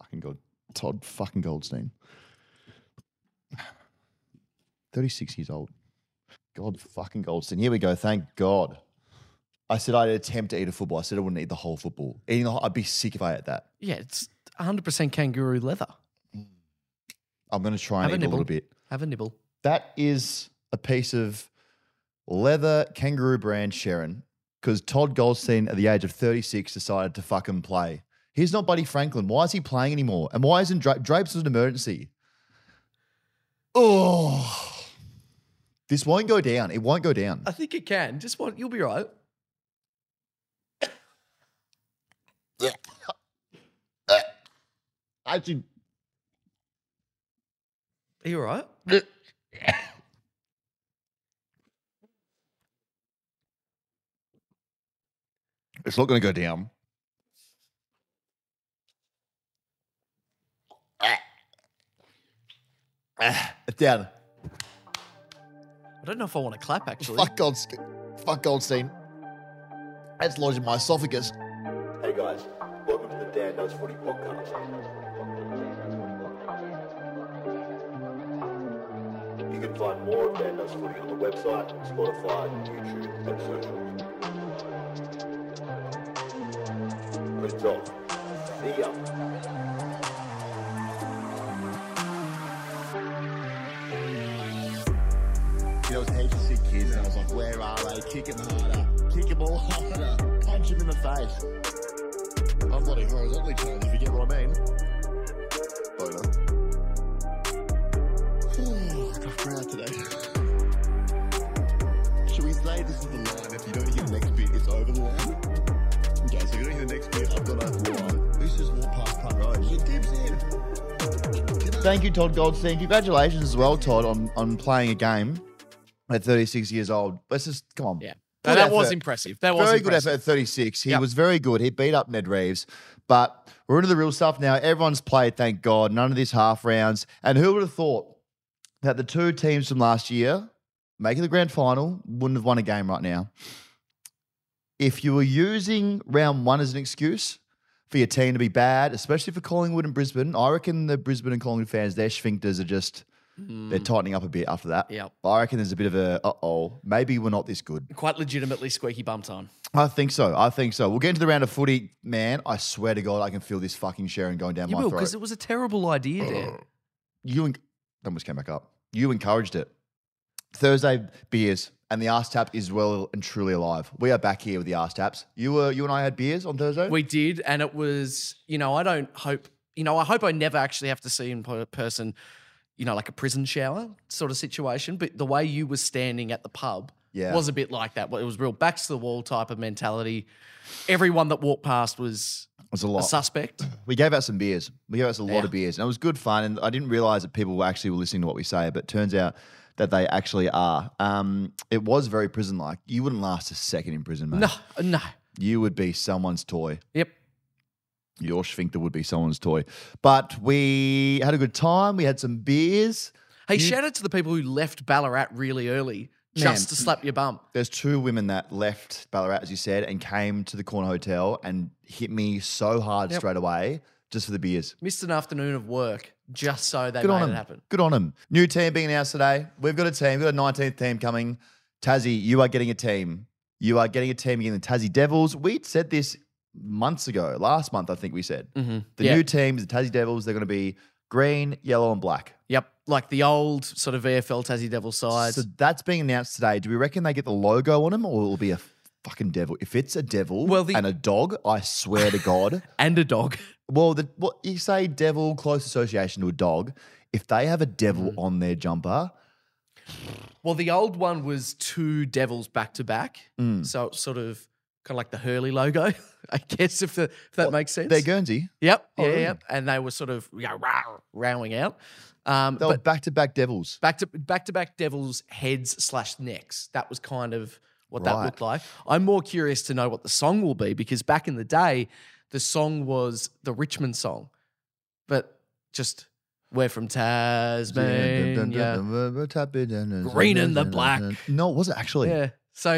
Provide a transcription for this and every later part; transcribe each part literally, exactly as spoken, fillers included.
fucking God. Todd fucking Goldstein. thirty-six years old. God fucking Goldstein. Here we go. Thank God. I said I'd attempt to eat a football. I said I wouldn't eat the whole football. Eating the whole, I'd be sick if I ate that. Yeah, it's one hundred percent kangaroo leather. I'm going to try and Have a eat a, nibble. little bit. Have a nibble. That is a piece of leather kangaroo brand Sharon because Todd Goldstein at the age of thirty-six decided to fucking play. He's not Buddy Franklin. Why is he playing anymore? And why isn't Dra- Drapes was an emergency? Oh, this won't go down. It won't go down. I think it can. Just one. You'll be right. Actually, Are you all right? it's not going to go down. It's down. I don't know if I want to clap, actually. Fuck Goldstein. Fuck Goldstein. That's lodged in my esophagus. Hey guys, welcome to the Dan Does Footy podcast. You can find more of Dan Does Footy on the website, Spotify, YouTube, and socials. Let's off. See ya. You know, it was heaps of sick kids, and I was like, where are they? Kick him harder. Kick him all harder. Punch him in the face. I'm bloody horizontally trained, if you get what I mean. Boner. Tough crowd today. Should we say this is the line? If you don't hear the next bit, it's over the line? Okay, so if you don't hear the next bit, I've got a line. Who's just walked past Punt Road? He dips in. Thank you, Todd Goldstein. Congratulations as well, Todd, on, on playing a game at thirty-six years old. Let's just, come on. Yeah. Good that was effort. impressive. That was Very impressive. good effort at thirty-six. He Yep. was very good. He beat up Ned Reeves. But we're into the real stuff now. Everyone's played, thank God. None of this half rounds. And who would have thought that the two teams from last year making the grand final wouldn't have won a game right now? If you were using round one as an excuse for your team to be bad, especially for Collingwood and Brisbane, I reckon the Brisbane and Collingwood fans, their sphincters are just, they're tightening up a bit after that. Yep. I reckon there's a bit of a, uh-oh, maybe we're not this good. Quite legitimately squeaky bum time. I think so. I think so. We'll get into the round of footy. Man, I swear to God, I can feel this fucking Sharon going down You my will, throat. because it was a terrible idea, Dan. You en- almost came back up. You encouraged it. Thursday beers and the arse tap is well and truly alive. We are back here with the arse taps. You were, you and I had beers on Thursday. We did, and it was, you know, I don't hope, you know, I hope I never actually have to see in per- person, you know, like a prison shower sort of situation. But the way you were standing at the pub Yeah. was a bit like that. It was real backs to the wall type of mentality. Everyone that walked past was it was a a lot. suspect. We gave out some beers. We gave out a lot Yeah. of beers, and it was good fun. And I didn't realize that people were actually were listening to what we say, but it turns out that they actually are. Um, it was very prison-like. You wouldn't last a second in prison, mate. No, no. You would be someone's toy. Yep. Your sphincter would be someone's toy. But we had a good time. We had some beers. Hey, shout out to the people who left Ballarat really early just Man. to slap your bum. There's two women that left Ballarat, as you said, and came to the Corner Hotel and hit me so hard Yep. straight away just for the beers. Missed an afternoon of work just so they Good on made them. it happen. Good on them. New team being announced today. We've got a team. We've got a nineteenth team coming. Tassie, you are getting a team. You are getting a team again, the Tassie Devils. We said this months ago. Last month, I think we said. Mm-hmm. The yeah. new teams, the Tassie Devils, they're going to be green, yellow, and black. Yep. Like the old sort of V F L Tassie Devil sides. So that's being announced today. Do we reckon they get the logo on them, or will it be a fucking devil? If it's a devil Well, the- and a dog, I swear to God. and a dog. Well, the, what you say, devil, close association to a dog. If they have a devil Mm. on their jumper, Well, the old one was two devils back to back. Mm. So it's sort of kind of like the Hurley logo, I guess, if, the, if that makes sense. they're Guernsey. Yep. Oh, yeah, really? yep. And they were sort of you know, row, rowing out. Um, They were but back to back devils. back to back to back devils' heads slash necks. That was kind of what that Right. looked like. I'm more curious to know what the song will be because back in the day, the song was the Richmond song, but just we're from Tasmania. Green and the black. No, it wasn't actually. Yeah. So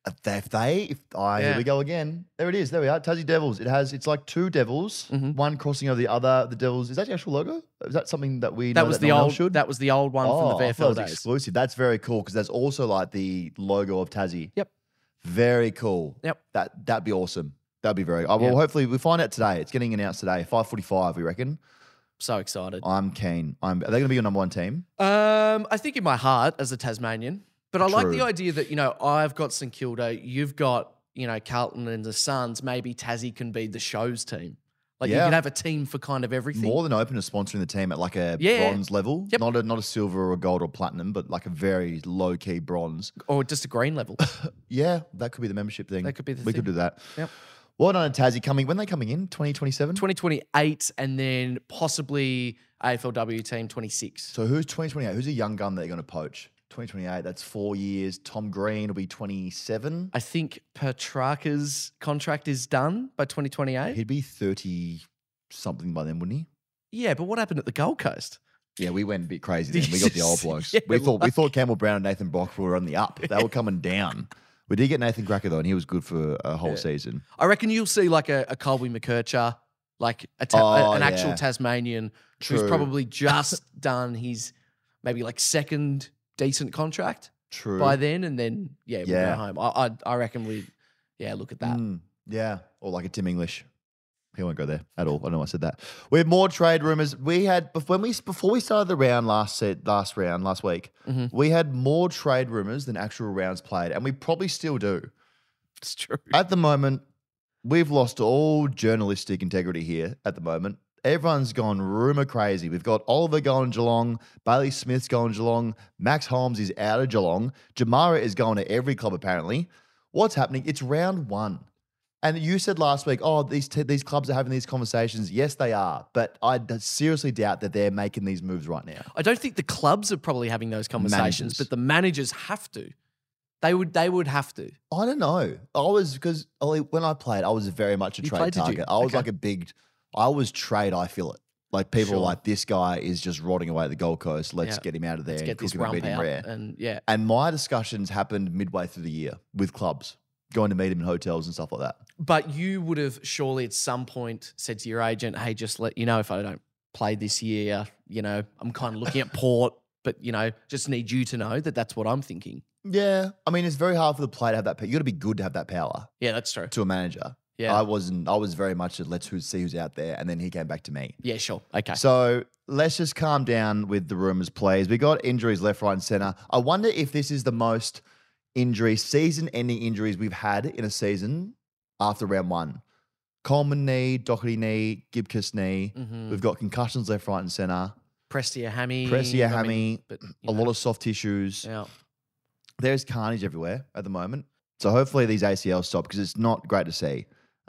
If they, if I, Yeah. here we go again. There it is. There we are. Tassie Devils. It has, it's like two devils, Mhm. one crossing over the other. The devils, is that the actual logo? Is that something that we know That was that the no one old. else should? That was the old one from Oh, the I V F thought L it was days. exclusive. That's very cool because that's also like the logo of Tassie. Yep. Very cool. Yep. That that'd be awesome. That'd be very. Uh, well, Yep. hopefully we find out today. It's getting announced today. Five forty-five. We reckon. So excited. I'm keen. I'm. Are they going to be your number one team? Um, I think in my heart as a Tasmanian, but I like True. the idea that, you know, I've got St Kilda, you've got, you know, Carlton and the Suns. Maybe Tassie can be the show's team. Like you Yeah. can have a team for kind of everything. More than open to sponsoring the team at like a Yeah. bronze level, Yep. not a not a silver or a gold or platinum, but like a very low key bronze. Or just a green level. Yeah, that could be the membership thing. That could be the we could thing. do that. Yep. Well done, Tassie coming. When are they coming in? twenty twenty-seven. twenty twenty-eight and then possibly A F L W team twenty-six. So who's twenty twenty-eight? Who's a young gun that you're going to poach? twenty twenty-eight. That's four years. Tom Green will be twenty-seven. I think Petrarca's contract is done by twenty twenty-eight. He'd be thirty something by then, wouldn't he? Yeah, but what happened at the Gold Coast? Yeah, we went a bit crazy Did then. We you got the old just- blokes. yeah, we thought we like- thought Campbell Brown and Nathan Brock were on the up. They were coming down. We did get Nathan Cracker though, and he was good for a whole Yeah. season. I reckon you'll see like a, a Colby McKercher, like a ta- Oh, a- an actual yeah. Tasmanian True. who's probably just done his maybe like second decent contract True. by then, and then yeah, we'll Yeah. go home. I, I I reckon we yeah look at that. Mm, yeah, or like a Tim English. He won't go there at all. I know I said that. We have more trade rumors. We had bef- when we before we started the round last set last round last week. Mhm. We had more trade rumors than actual rounds played, and we probably still do. It's true. At the moment, we've lost all journalistic integrity here. At the moment, everyone's gone rumor crazy. We've got Oliver going Geelong, Bailey Smith's going Geelong, Max Holmes is out of Geelong, Jamara is going to every club apparently. What's happening? It's round one. And you said last week, oh, these t- these clubs are having these conversations. Yes, they are. But I d- seriously doubt that they're making these moves right now. I don't think the clubs are probably having those conversations, Managers. but the managers have to. They would they would have to. I don't know. I was, because when I played, I was very much a You trade played, did you? target. I was Okay. like a big, I was trade, I feel it. Like people Sure. were like, this guy is just rotting away at the Gold Coast. Let's Yeah. get him out of there Let's and get cook this him and rump beat him out. rare. And yeah. And my discussions happened midway through the year with clubs, going to meet him in hotels and stuff like that. But you would have surely at some point said to your agent, hey, just let you know if I don't play this year, you know, I'm kind of looking at Port, but, you know, just need you to know that that's what I'm thinking. Yeah. I mean, it's very hard for the player to have that power. You got to be good to have that power Yeah, that's true. to a manager. Yeah. I wasn't, I was very much a let's who, see who's out there. And then he came back to me. Yeah, sure. Okay. So let's just calm down with the rumors, please. We got injuries left, right, and center. I wonder if this is the most injury, season-ending injuries we've had in a season after round one. Coleman knee, Doherty knee, Gibcus knee. Mhm. We've got concussions left, right, and center. Prestia hammy. Prestia I hammy, mean, but, you A know, lot of soft tissues. Yeah. There's carnage everywhere at the moment. So hopefully these A C Ls stop because it's not great to see.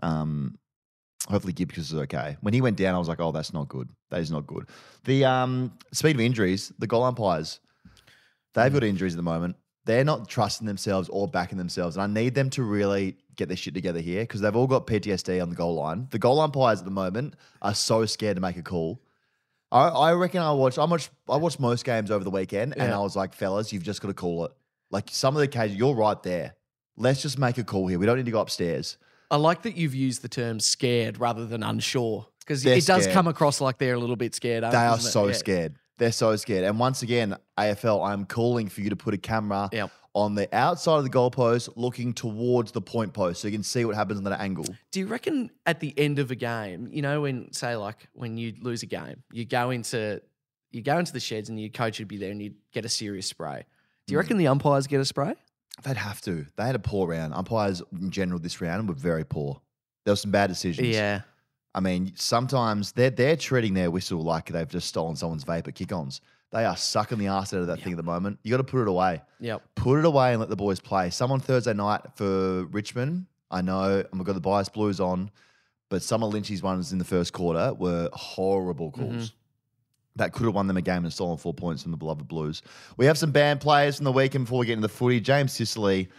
Um, hopefully Gibcus is okay. When he went down, I was like, oh, that's not good. That is not good. The um, speaking of injuries, the goal umpires, they've got injuries at the moment. They're not trusting themselves or backing themselves. And I need them to really get their shit together here because they've all got P T S D on the goal line. The goal umpires at the moment are so scared to make a call. I, I reckon I watched I watched I watched most games over the weekend and Yeah. I was like, fellas, you've just got to call it. Like some of the cases, you're right there. Let's just make a call here. We don't need to go upstairs. I like that you've used the term scared rather than unsure because They're it does scared. come across like they're a little bit scared. They are doesn't it? so Yeah. scared. They're so scared. And once again, A F L, I'm calling for you to put a camera Yep. on the outside of the goalpost looking towards the point post so you can see what happens on that angle. Do you reckon at the end of a game, you know, when say like when you lose a game, you go into you go into the sheds and your coach would be there and you'd get a serious spray. Do you Mm. reckon the umpires get a spray? They'd have to. They had a poor round. Umpires in general this round were very poor. There were some bad decisions. Yeah. I mean, sometimes they're they're treating their whistle like they've just stolen someone's vape at kick-ons. They are sucking the ass out of that thing at the moment. You got to put it away. Yep. Put it away and let the boys play. Some on Thursday night for Richmond. I know I've got the bias blues on, but some of Lynch's ones in the first quarter were horrible calls. Mm-hmm. That could have won them a game and stolen four points from the beloved Blues. We have some band players from the weekend before we get into the footy. James Sicily,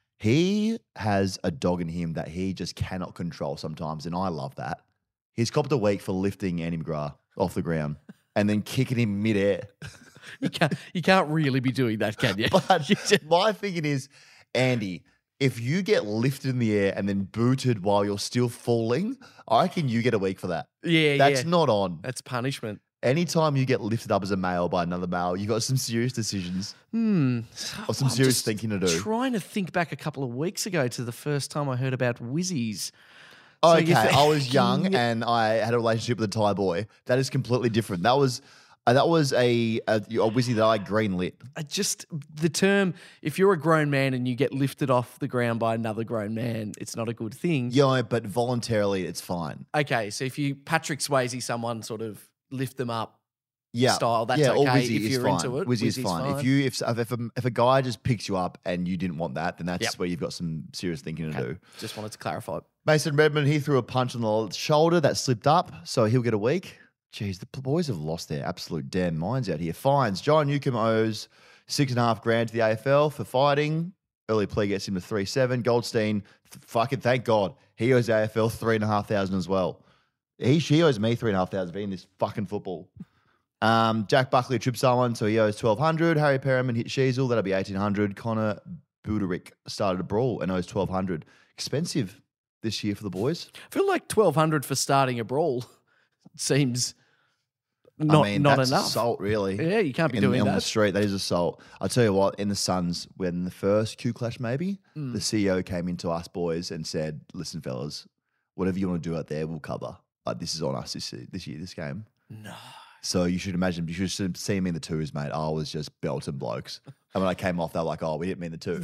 he has a dog in him that he just cannot control sometimes, and I love that. He's copped a week for lifting Andy McGrath off the ground and then kicking him midair. You can't you can't really be doing that, can you? But my thinking is, Andy, if you get lifted in the air and then booted while you're still falling, I reckon you get a week for that. Yeah, That's yeah. not on. That's punishment. Anytime you get lifted up as a male by another male, you got some serious decisions Hmm. or some I'm serious just thinking to do. Trying to think back a couple of weeks ago to the first time I heard about Wizzies. Oh, So you okay, thi- I was young and I had a relationship with a Thai boy. That is completely different. That was uh, that was a a, a Wizzy that I greenlit. I just the term, if you're a grown man and you get lifted off the ground by another grown man, it's not a good thing. Yeah, but voluntarily, it's fine. Okay, so if you Patrick Swayze someone sort of lift them up Yeah, style, that's yeah, or okay Wizzy if is you're fine. into it. Wizzy is Wizzy's fine. If fine. you if if a, if a guy just picks you up and you didn't want that, then that's Yep. where you've got some serious thinking to Okay, do. just wanted to clarify. Mason Redmond, he threw a punch on the shoulder that slipped up, so he'll get a week. Jeez, the boys have lost their absolute damn minds out here. Fines. John Newcomb owes six and a half grand to the A F L for fighting. Early plea gets him to three seven. Goldstein, th- fucking thank God, he owes A F L three and a half thousand as well. He she owes me three and a half thousand for being this fucking football. Um, Jack Buckley tripped someone, so he owes twelve hundred. Harry Perriman hit Sheasel, that'll be eighteen hundred. Connor Buderick started a brawl and owes twelve hundred. Expensive this year for the boys. I feel like twelve hundred for starting a brawl seems not I mean, not that's enough. assault, really. Yeah, you can't be in, doing on the that. street. That is assault. I'll tell you what, in the Suns, when the first Q clash maybe, Mm. the C E O came into us boys and said, listen, fellas, whatever you want to do out there, we'll cover. Like, this is on us this, this year, this game. No. So you should imagine, you should have seen me in the twos, mate. I was just belting blokes. And when I came off, they were like, oh, we didn't mean the twos.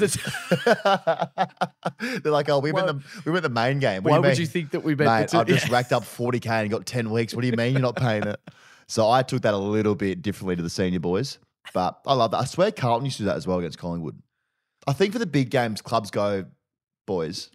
They're like, oh, we Why- meant the, we meant the main game. What Why do you would mean? you think that we meant Mate, the two? I've just Yeah. racked up forty K and got ten weeks. What do you mean you're not paying it? So I took that a little bit differently to the senior boys. But I love that. I swear Carlton used to do that as well against Collingwood. I think for the big games, clubs go, boys,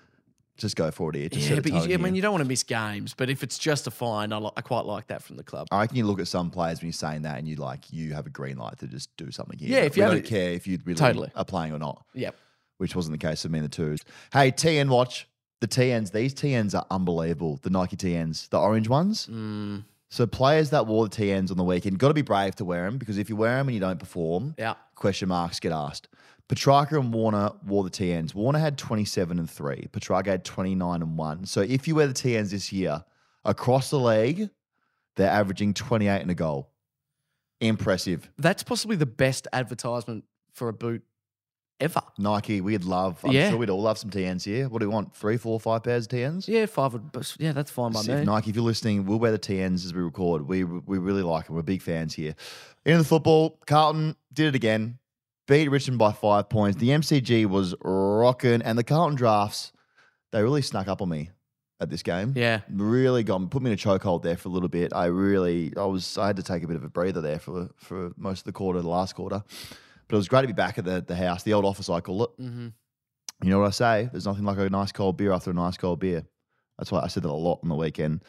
just go for it here. Just Yeah, set a but tone you, I mean, here. you don't want to miss games. But if it's just a fine, I, li- I quite like that from the club. I reckon you look at some players when you're saying that and you like, you have a green light to just do something here. Yeah, if we you don't have a- care if you really Totally. are playing or not, Yep. which wasn't the case for me in the twos. Hey, T N watch. The T Ns, these T Ns are unbelievable. The Nike T Ns, the orange ones. Mm, So players that wore the T Ns on the weekend, got to be brave to wear them because if you wear them and you don't perform, yeah. question marks get asked. Petrarca and Warner wore the T Ns. Warner had twenty-seven and three. Petrarca had twenty-nine and one. So if you wear the T Ns this year, across the league, they're averaging twenty-eight and a goal. Impressive. That's possibly the best advertisement for a boot ever. Nike, we'd love, I'm Yeah. sure we'd all love some T Ns here. What do we want? Three, four, five pairs of T Ns? Yeah, five would. but Yeah, that's fine by If me. Nike, if you're listening, we'll wear the T Ns as we record. We we really like them. We're big fans here. In the football, Carlton did it again. Beat Richmond by five points. The M C G was rocking, and the Carlton drafts, they really snuck up on me at this game. Yeah. Really got put me in a chokehold there for a little bit. I really, I was, I had to take a bit of a breather there for for most of the quarter, the last quarter. But it was great to be back at the the house, the old office, I call it. Mm-hmm. You know what I say? There's nothing like a nice cold beer after a nice cold beer. That's why I said that a lot on the weekend.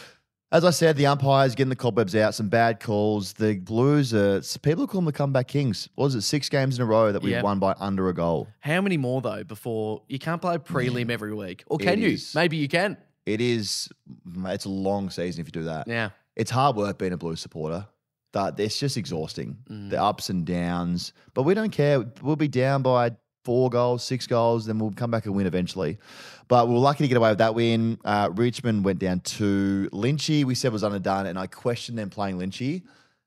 As I said, the umpires getting the cobwebs out, some bad calls. The Blues, are, people call them the comeback kings. What was it, six games in a row that we Yeah. won by under a goal? How many more though before you can't play prelim every week, or can It you? is. Maybe you can. It is, it's a long season if you do that. Yeah. It's hard work being a Blues supporter. That it's just exhausting. Mm. The ups and downs. But we don't care. We'll be down by four goals, six goals, then we'll come back and win eventually. But we were lucky to get away with that win. Uh, Richmond went down to Lynchy. We said was underdone, and I questioned them playing Lynchy.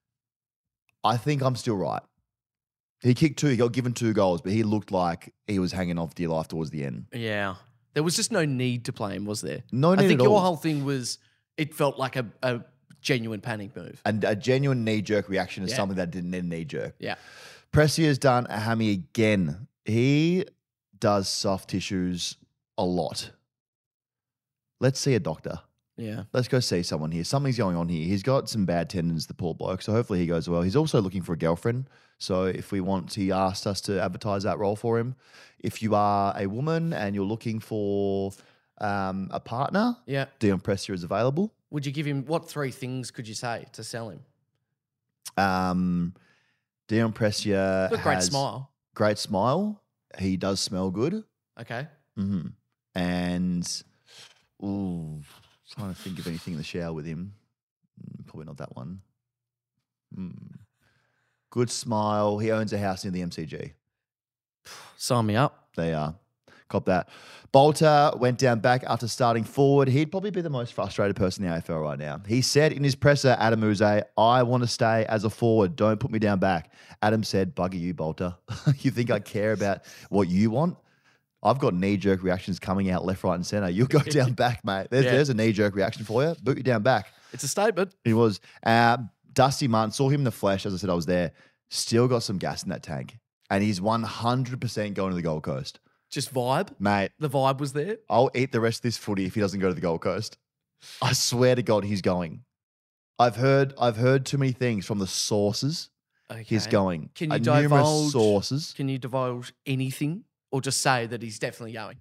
I think I'm still right. He kicked two. He got given two goals, but he looked like he was hanging off dear life towards the end. Yeah. There was just no need to play him, was there? No I need think at your all. whole thing was it felt like a, a genuine panic move. And a genuine knee-jerk reaction is Yeah. something that didn't need a knee-jerk. Yeah. Pressier's done a hammy again. He does soft tissues a lot. Let's see a doctor. Yeah. Let's go see someone here. Something's going on here. He's got some bad tendons, the poor bloke. So hopefully he goes well. He's also looking for a girlfriend. So if we want, he asked us to advertise that role for him. If you are a woman and you're looking for um, a partner, Yeah. Dion Pressier is available. Would you give him what three things could you say to sell him? Um, Dion Pressier Got a great has smile. Great smile. He does smell good. Okay. hmm And ooh, trying to think of anything in the shower with him. Mm, Probably not that one. Mm. Good smile. He owns a house near the M C G. Sign me up. They are. Cop that. Bolter went down back after starting forward. He'd probably be the most frustrated person in the A F L right now. He said in his presser, Adam Uze, I want to stay as a forward. Don't put me down back. Adam said, bugger you, Bolter. You think I care about what you want? I've got knee-jerk reactions coming out left, right, and centre. You'll go down back, mate. There's, Yeah. there's a knee-jerk reaction for you. Boot you down back. It's a statement. He was. Uh, Dusty Martin, saw him in the flesh. As I said, I was there. Still got some gas in that tank. And he's one hundred percent going to the Gold Coast. Just vibe. Mate, The vibe was there. I'll eat the rest of this footy if he doesn't go to the Gold Coast. I swear to God, he's going. I've heard I've heard too many things from the sources. Okay. He's going. Can you Uh, numerous divulge- sources. Can you divulge anything or just say that he's definitely going?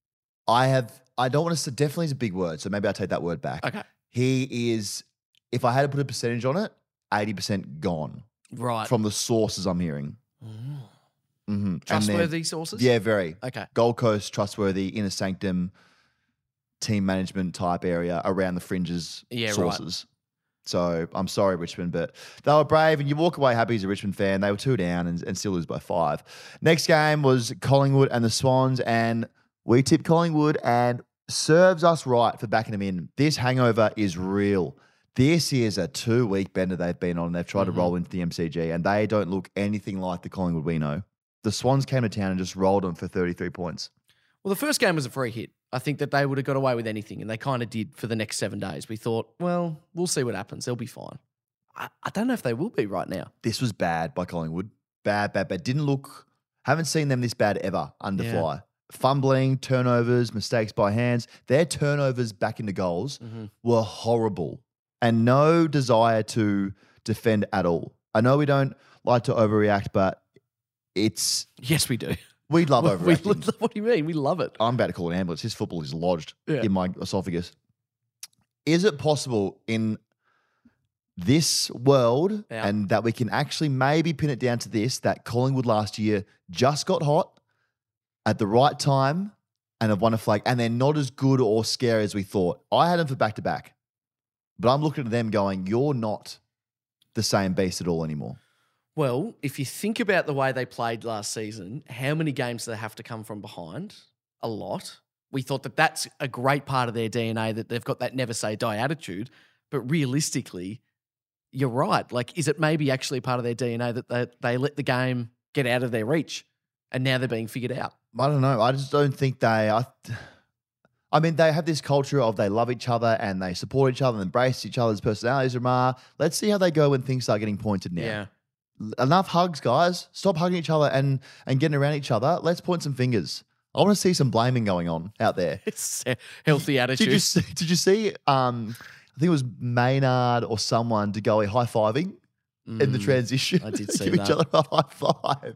I have. I don't want to say definitely is a big word, so maybe I'll take that word back. Okay. He is. If I had to put a percentage on it, eighty percent gone Right. from the sources I'm hearing. Mm. Mm-hmm. Trustworthy sources? Yeah, very. Okay. Gold Coast, trustworthy, inner sanctum, team management type area around the fringes Yeah, right. sources. So I'm sorry, Richmond, but they were brave and you walk away happy as a Richmond fan. They were two down and, and still lose by five. Next game was Collingwood and the Swans, and we tipped Collingwood and serves us right for backing them in. This hangover is real. This is a two-week bender they've been on. They've tried Mhm. to roll into the M C G, and they don't look anything like the Collingwood we know. The Swans came to town and just rolled them for thirty-three points. Well, the first game was a free hit. I think that they would have got away with anything, and they kind of did for the next seven days. We thought, well, we'll see what happens. They'll be fine. I, I don't know if they will be right now. This was bad by Collingwood. Bad, bad, bad. Didn't look, haven't seen them this bad ever under Yeah. fly. Fumbling, turnovers, mistakes by hands. Their turnovers back into goals Mhm. were horrible and no desire to defend at all. I know we don't like to overreact, but it's, Yes, we do. we love We- overreacting. what do you mean? We love it. I'm about to call an ambulance. His football is lodged Yeah. in my esophagus. Is it possible in this world Yeah. and that we can actually maybe pin it down to this, that Collingwood last year just got hot at the right time and have won a flag and they're not as good or scary as we thought? I had them for back-to-back, but I'm looking at them going, you're not the same beast at all anymore. Well, if you think about the way they played last season, how many games do they have to come from behind? A lot. We thought that that's a great part of their D N A, that they've got that never say die attitude. But realistically, you're right. Like, is it maybe actually part of their D N A that they, they let the game get out of their reach and now they're being figured out? I don't know. I just don't think they. I, I mean, they have this culture of they love each other and they support each other and embrace each other's personalities. Ramar, let's see how they go when things start getting pointed now. Yeah. Enough hugs, guys. Stop hugging each other and and getting around each other. Let's point some fingers. I want to see some blaming going on out there. It's a healthy attitude. Did you see, did you see? Um, I think it was Maynard or someone to go high fiving in the Mm, transition. I did see Give each that. other a high five.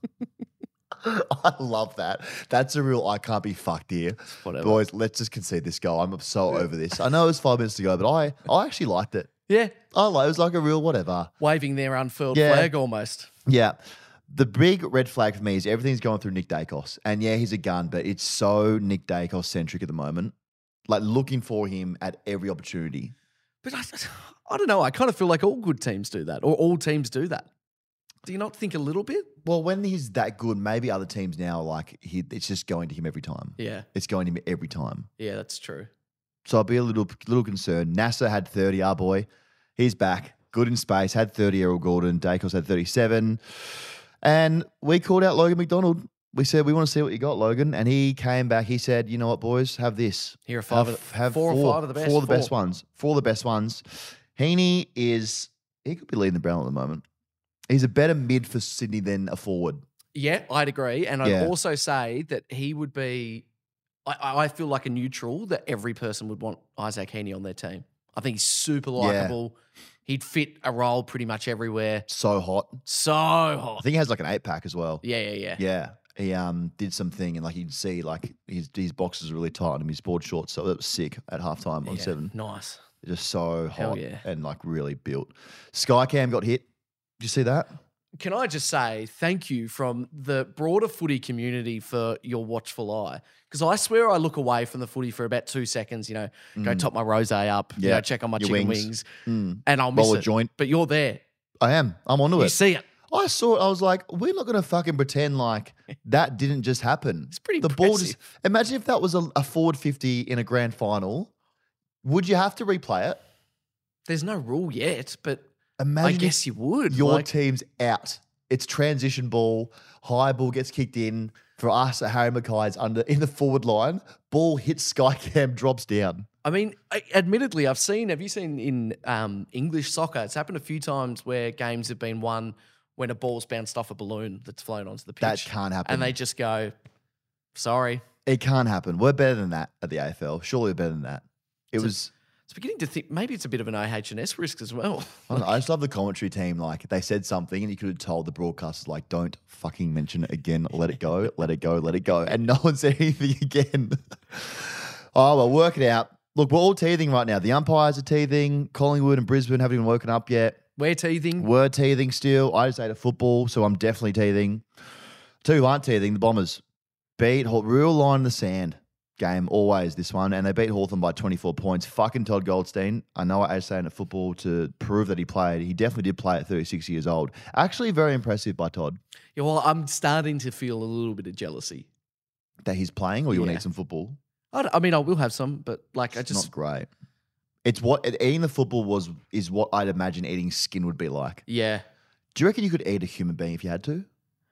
I love that. That's a real I can't be fucked here. Whatever. Boys, let's just concede this goal. I'm so over this. I know it was five minutes to go, but I, I actually liked it. Yeah. I like it was like a real whatever. Waving their unfurled Yeah. flag almost. Yeah. The big red flag for me is everything's going through Nick Dacos. And yeah, he's a gun, but it's so Nick Dacos centric at the moment. Like looking for him at every opportunity. But I, I don't know. I kind of feel like all good teams do that, or all teams do that. Do you not think a little bit? Well, when he's that good, maybe other teams now, like, he, it's just going to him every time. Yeah. It's going to him every time. Yeah, that's true. So I'll be a little little concerned. Nasser had thirty, our boy. He's back. Good in space. Had thirty, Errol Gordon. Dacos had thirty-seven. And we called out Logan McDonald. We said, we want to see what you got, Logan. And he came back. He said, you know what, boys? Have this. Here are five have, of the- have four or five of the best. Four of the best Four. ones. Four of the best ones. Heaney is, he could be leading the Brown at the moment. He's a better mid for Sydney than a forward. Yeah, I'd agree. And I'd Yeah. also say that he would be, I, I feel like a neutral that every person would want Isaac Heaney on their team. I think he's super likable. He'd fit a role pretty much everywhere. So hot. So I hot. think he has like an eight pack as well. Yeah, yeah, yeah. Yeah. He um did something and like you'd see like his his boxes are really tight and his board shorts. So that was sick at halftime on Yeah, seven. Nice. Just so Hell hot yeah. and like really built. Skycam got hit. Did you see that? Can I just say thank you from the broader footy community for your watchful eye? Because I swear I look away from the footy for about two seconds, you know, go top my rosé up, you Mm. Yeah, know, check on my your chicken wings. wings, Mm. and I'll miss Roll a it. joint. But you're there. I am. I'm onto You it. see it. I saw it. I was like, we're not going to fucking pretend like that didn't just happen. It's pretty The ball just. impressive. Imagine if that was a, a forward fifty in a grand final. Would you have to replay it? There's no rule yet, but Imagine I if guess you would. your like, team's out. It's transition ball. High ball gets kicked in. For us, Harry Mackay's under in the forward line. Ball hits Skycam, drops down. I mean, I, admittedly, I've seen. Have you seen in um, English soccer? It's happened a few times where games have been won when a ball's bounced off a balloon that's flown onto the pitch. That can't happen. And they just go, "Sorry." It can't happen. We're better than that at the A F L. Surely we're better than that. It So- was. It's beginning to think maybe it's a bit of an O H and S risk as well. I, don't know, I just love the commentary team. Like they said something, and you could have told the broadcasters, like, "Don't fucking mention it again. Let it go. Let it go. Let it go." And no one said anything again. Oh well, work it out. Look, we're all teething right now. The umpires are teething. Collingwood and Brisbane haven't even woken up yet. We're teething. We're teething still. I just ate a football, so I'm definitely teething. Two who aren't teething, the Bombers beat Haw- real line in the sand game, always this one, and they beat Hawthorn by twenty-four points. Fucking Todd Goldstein. I know I was saying at football to prove that he played. He definitely did play at thirty-six years old. Actually, very impressive by Todd Yeah, well, I'm starting to feel a little bit of jealousy. that he's playing, or you want to Yeah. eat some football. I, don't- I mean, I will have some, but like, I It's just not great. It's what eating the football was is what I'd imagine eating skin would be like. yeah. Do you reckon you could eat a human being if you had to?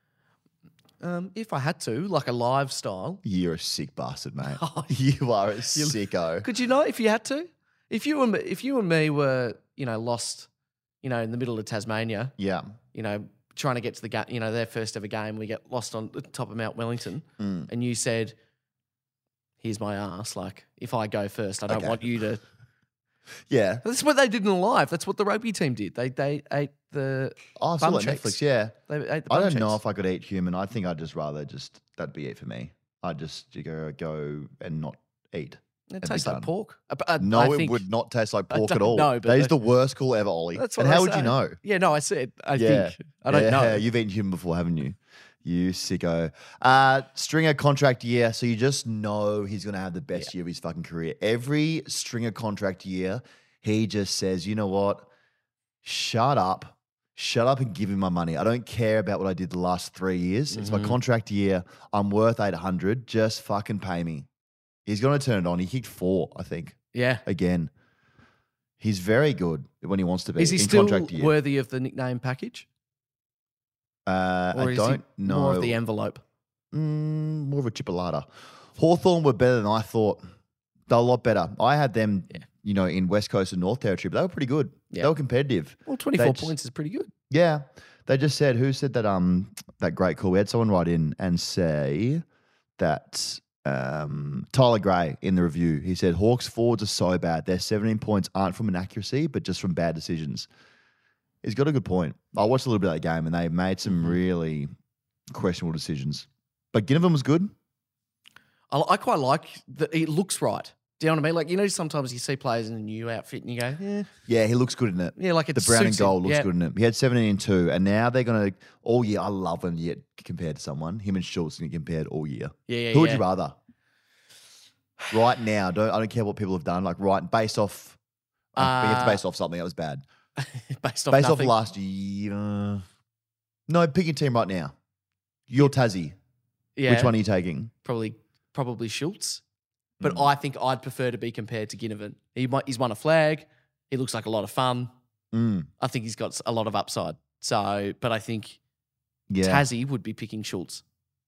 Um, if I had to, like a live style, You're a sick bastard, mate. Oh, You are a sicko. could you not? If you had to, if you and me, if you and me were, you know, lost, you know, in the middle of Tasmania, Yeah. you know, trying to get to the game, you know, their first ever game, we get lost on the top of Mount Wellington, Mm. and you said, "Here's my ass." Like, if I go first, I don't Okay. want you to. Yeah. That's what they did in live. That's what the rugby team did. They they ate the Oh, I saw bum that cheeks. Netflix, yeah. They ate the I bum don't know cheeks. if I could eat human. I think I'd just rather just, that'd be it for me. I'd just go, go and not eat. It It'd be tastes like done. pork. Uh, but, uh, No, I it think- would not taste like I pork at don't all. know, but that is the- the worst call ever, Ollie. That's and what how I would you say. know? Yeah, no, I said I Yeah. think I don't yeah, know. You've eaten human before, haven't you? You sicko. Uh, Stringer contract year, so you just know he's going to have the best year of his fucking career. Every Stringer contract year, he just says, you know what? Shut up. Shut up and give me my money. I don't care about what I did the last three years. It's my Mhm. contract year. I'm worth eight hundred. Just fucking pay me. He's going to turn it on. He kicked four, I think, Yeah. again. He's very good when he wants to be. Is he in still contract year. worthy of the nickname package? Uh, Or I is don't he know. more of the envelope? Mm, more of a chipolata. Hawthorn were better than I thought. They're a lot better. I had them, Yeah. you know, in West Coast and North Territory, but they were pretty good. Yeah. They were competitive. Well, twenty-four just- points is pretty good. Yeah. They just said, who said that um that great call? We had someone write in and say that um, Tyler Gray in the review, he said, Hawks forwards are so bad. Their seventeen points aren't from inaccuracy, but just from bad decisions. He's got a good point. I watched a little bit of that game and they made some Mhm. really questionable decisions. But Ginnivan was good. I, I quite like that. It looks right. Do you know what I mean? Like, you know, sometimes you see players in a new outfit and you go, yeah, Yeah, he looks good in it. yeah, like it The brown and suits him. gold looks Yeah. good in it. He had seventeen and two, and now they're going to, all year, I love when you get compared to someone. Him and Schultz get compared all year. Yeah, yeah, Who would yeah. you rather? Right now, don't I don't care what people have done. Like right, based off, uh, we have to Uh, base off something that was bad. Based off Based off nothing. last year. uh, no, pick your team right now. You're Tassie. Yeah, Which one are you taking? Probably, probably Schultz. But Mm. I think I'd prefer to be compared to Ginnivan. He might, he's won a flag. He looks like a lot of fun. Mm, I think he's got a lot of upside. So, but I think yeah, Tassie would be picking Schultz.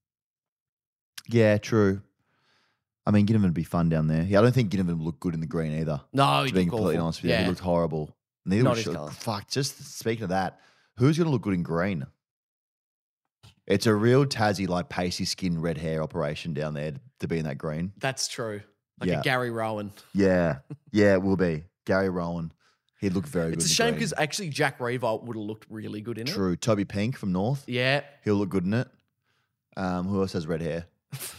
yeah, true. I mean, Ginnivan would be fun down there. Yeah, I don't think Ginnivan would look good in the green either. No, To he'd be look completely awful. honest with you, Yeah. he looked horrible. Neither Not was his Schultz. colour. Fuck, just speaking of that, who's going to look good in green? It's a real Tassie, like pacey skin, red hair operation down there to be in that green. That's true. Like Yeah. a Gary Rowan. Yeah, yeah, it will be. Gary Rowan. He'd look very good It's a in the shame green. because actually Jack Revolt would have looked really good in it. True. Toby Pink from North. Yeah. He'll look good in it. Um, who else has red hair?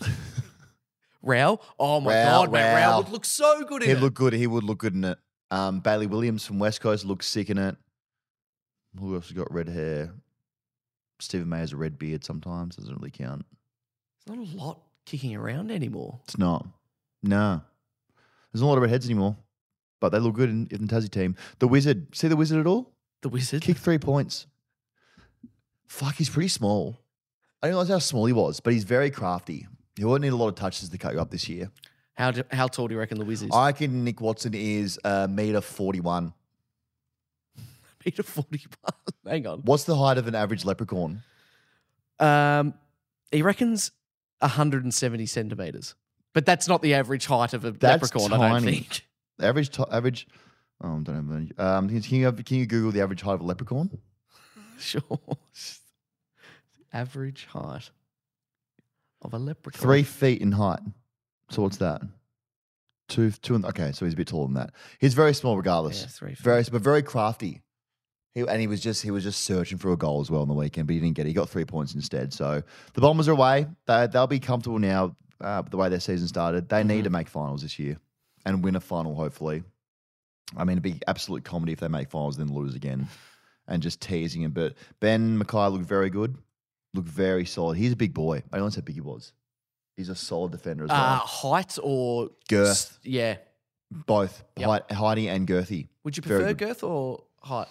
Rao. Oh my Rao, God, mate. Rao Rao. would look so good in He'd it. look good. He would look good in it. Um, Bailey Williams from West Coast looks sick in it. Who else has got red hair? Stephen May has a red beard sometimes. Doesn't really count. There's not a lot kicking around anymore. It's not. No. There's not a lot of redheads anymore. But they look good in, in the Tassie team. The Wizard. See the Wizard at all? The Wizard. Kick three points. Fuck, he's pretty small. I didn't realize how small he was, but he's very crafty. He won't need a lot of touches to cut you up this year. How do, how tall do you reckon the Wiz is? I reckon Nick Watson is a meter forty-one. Meter forty-one. Hang on. What's the height of an average leprechaun? Um, he reckons one hundred seventy centimeters, but that's not the average height of a That's leprechaun. I don't tiny. think. The average, to- average. Oh, I don't have any. Um, can you have, can you Google the average height of a leprechaun? Sure. Average height of a leprechaun. Three feet in height. So what's that? Two, two. And, okay, so he's a bit taller than that. He's very small, regardless. Yeah, three feet. Very, but very crafty. He, and he was just he was just searching for a goal as well on the weekend, but he didn't get it. He got three points instead. So the Bombers are away. They, they'll be comfortable now. Uh, the way their season started, they Mm-hmm. need to make finals this year and win a final. Hopefully, I mean, it'd be absolute comedy if they make finals then lose again, and just teasing him. But Ben Mackay looked very good. Looked very solid. He's a big boy. I don't know how big he was. He's a solid defender as well. Uh, height or Girth. s- Yeah. Both Yep. height, heighty and girthy. Would you Very prefer good. girth or height?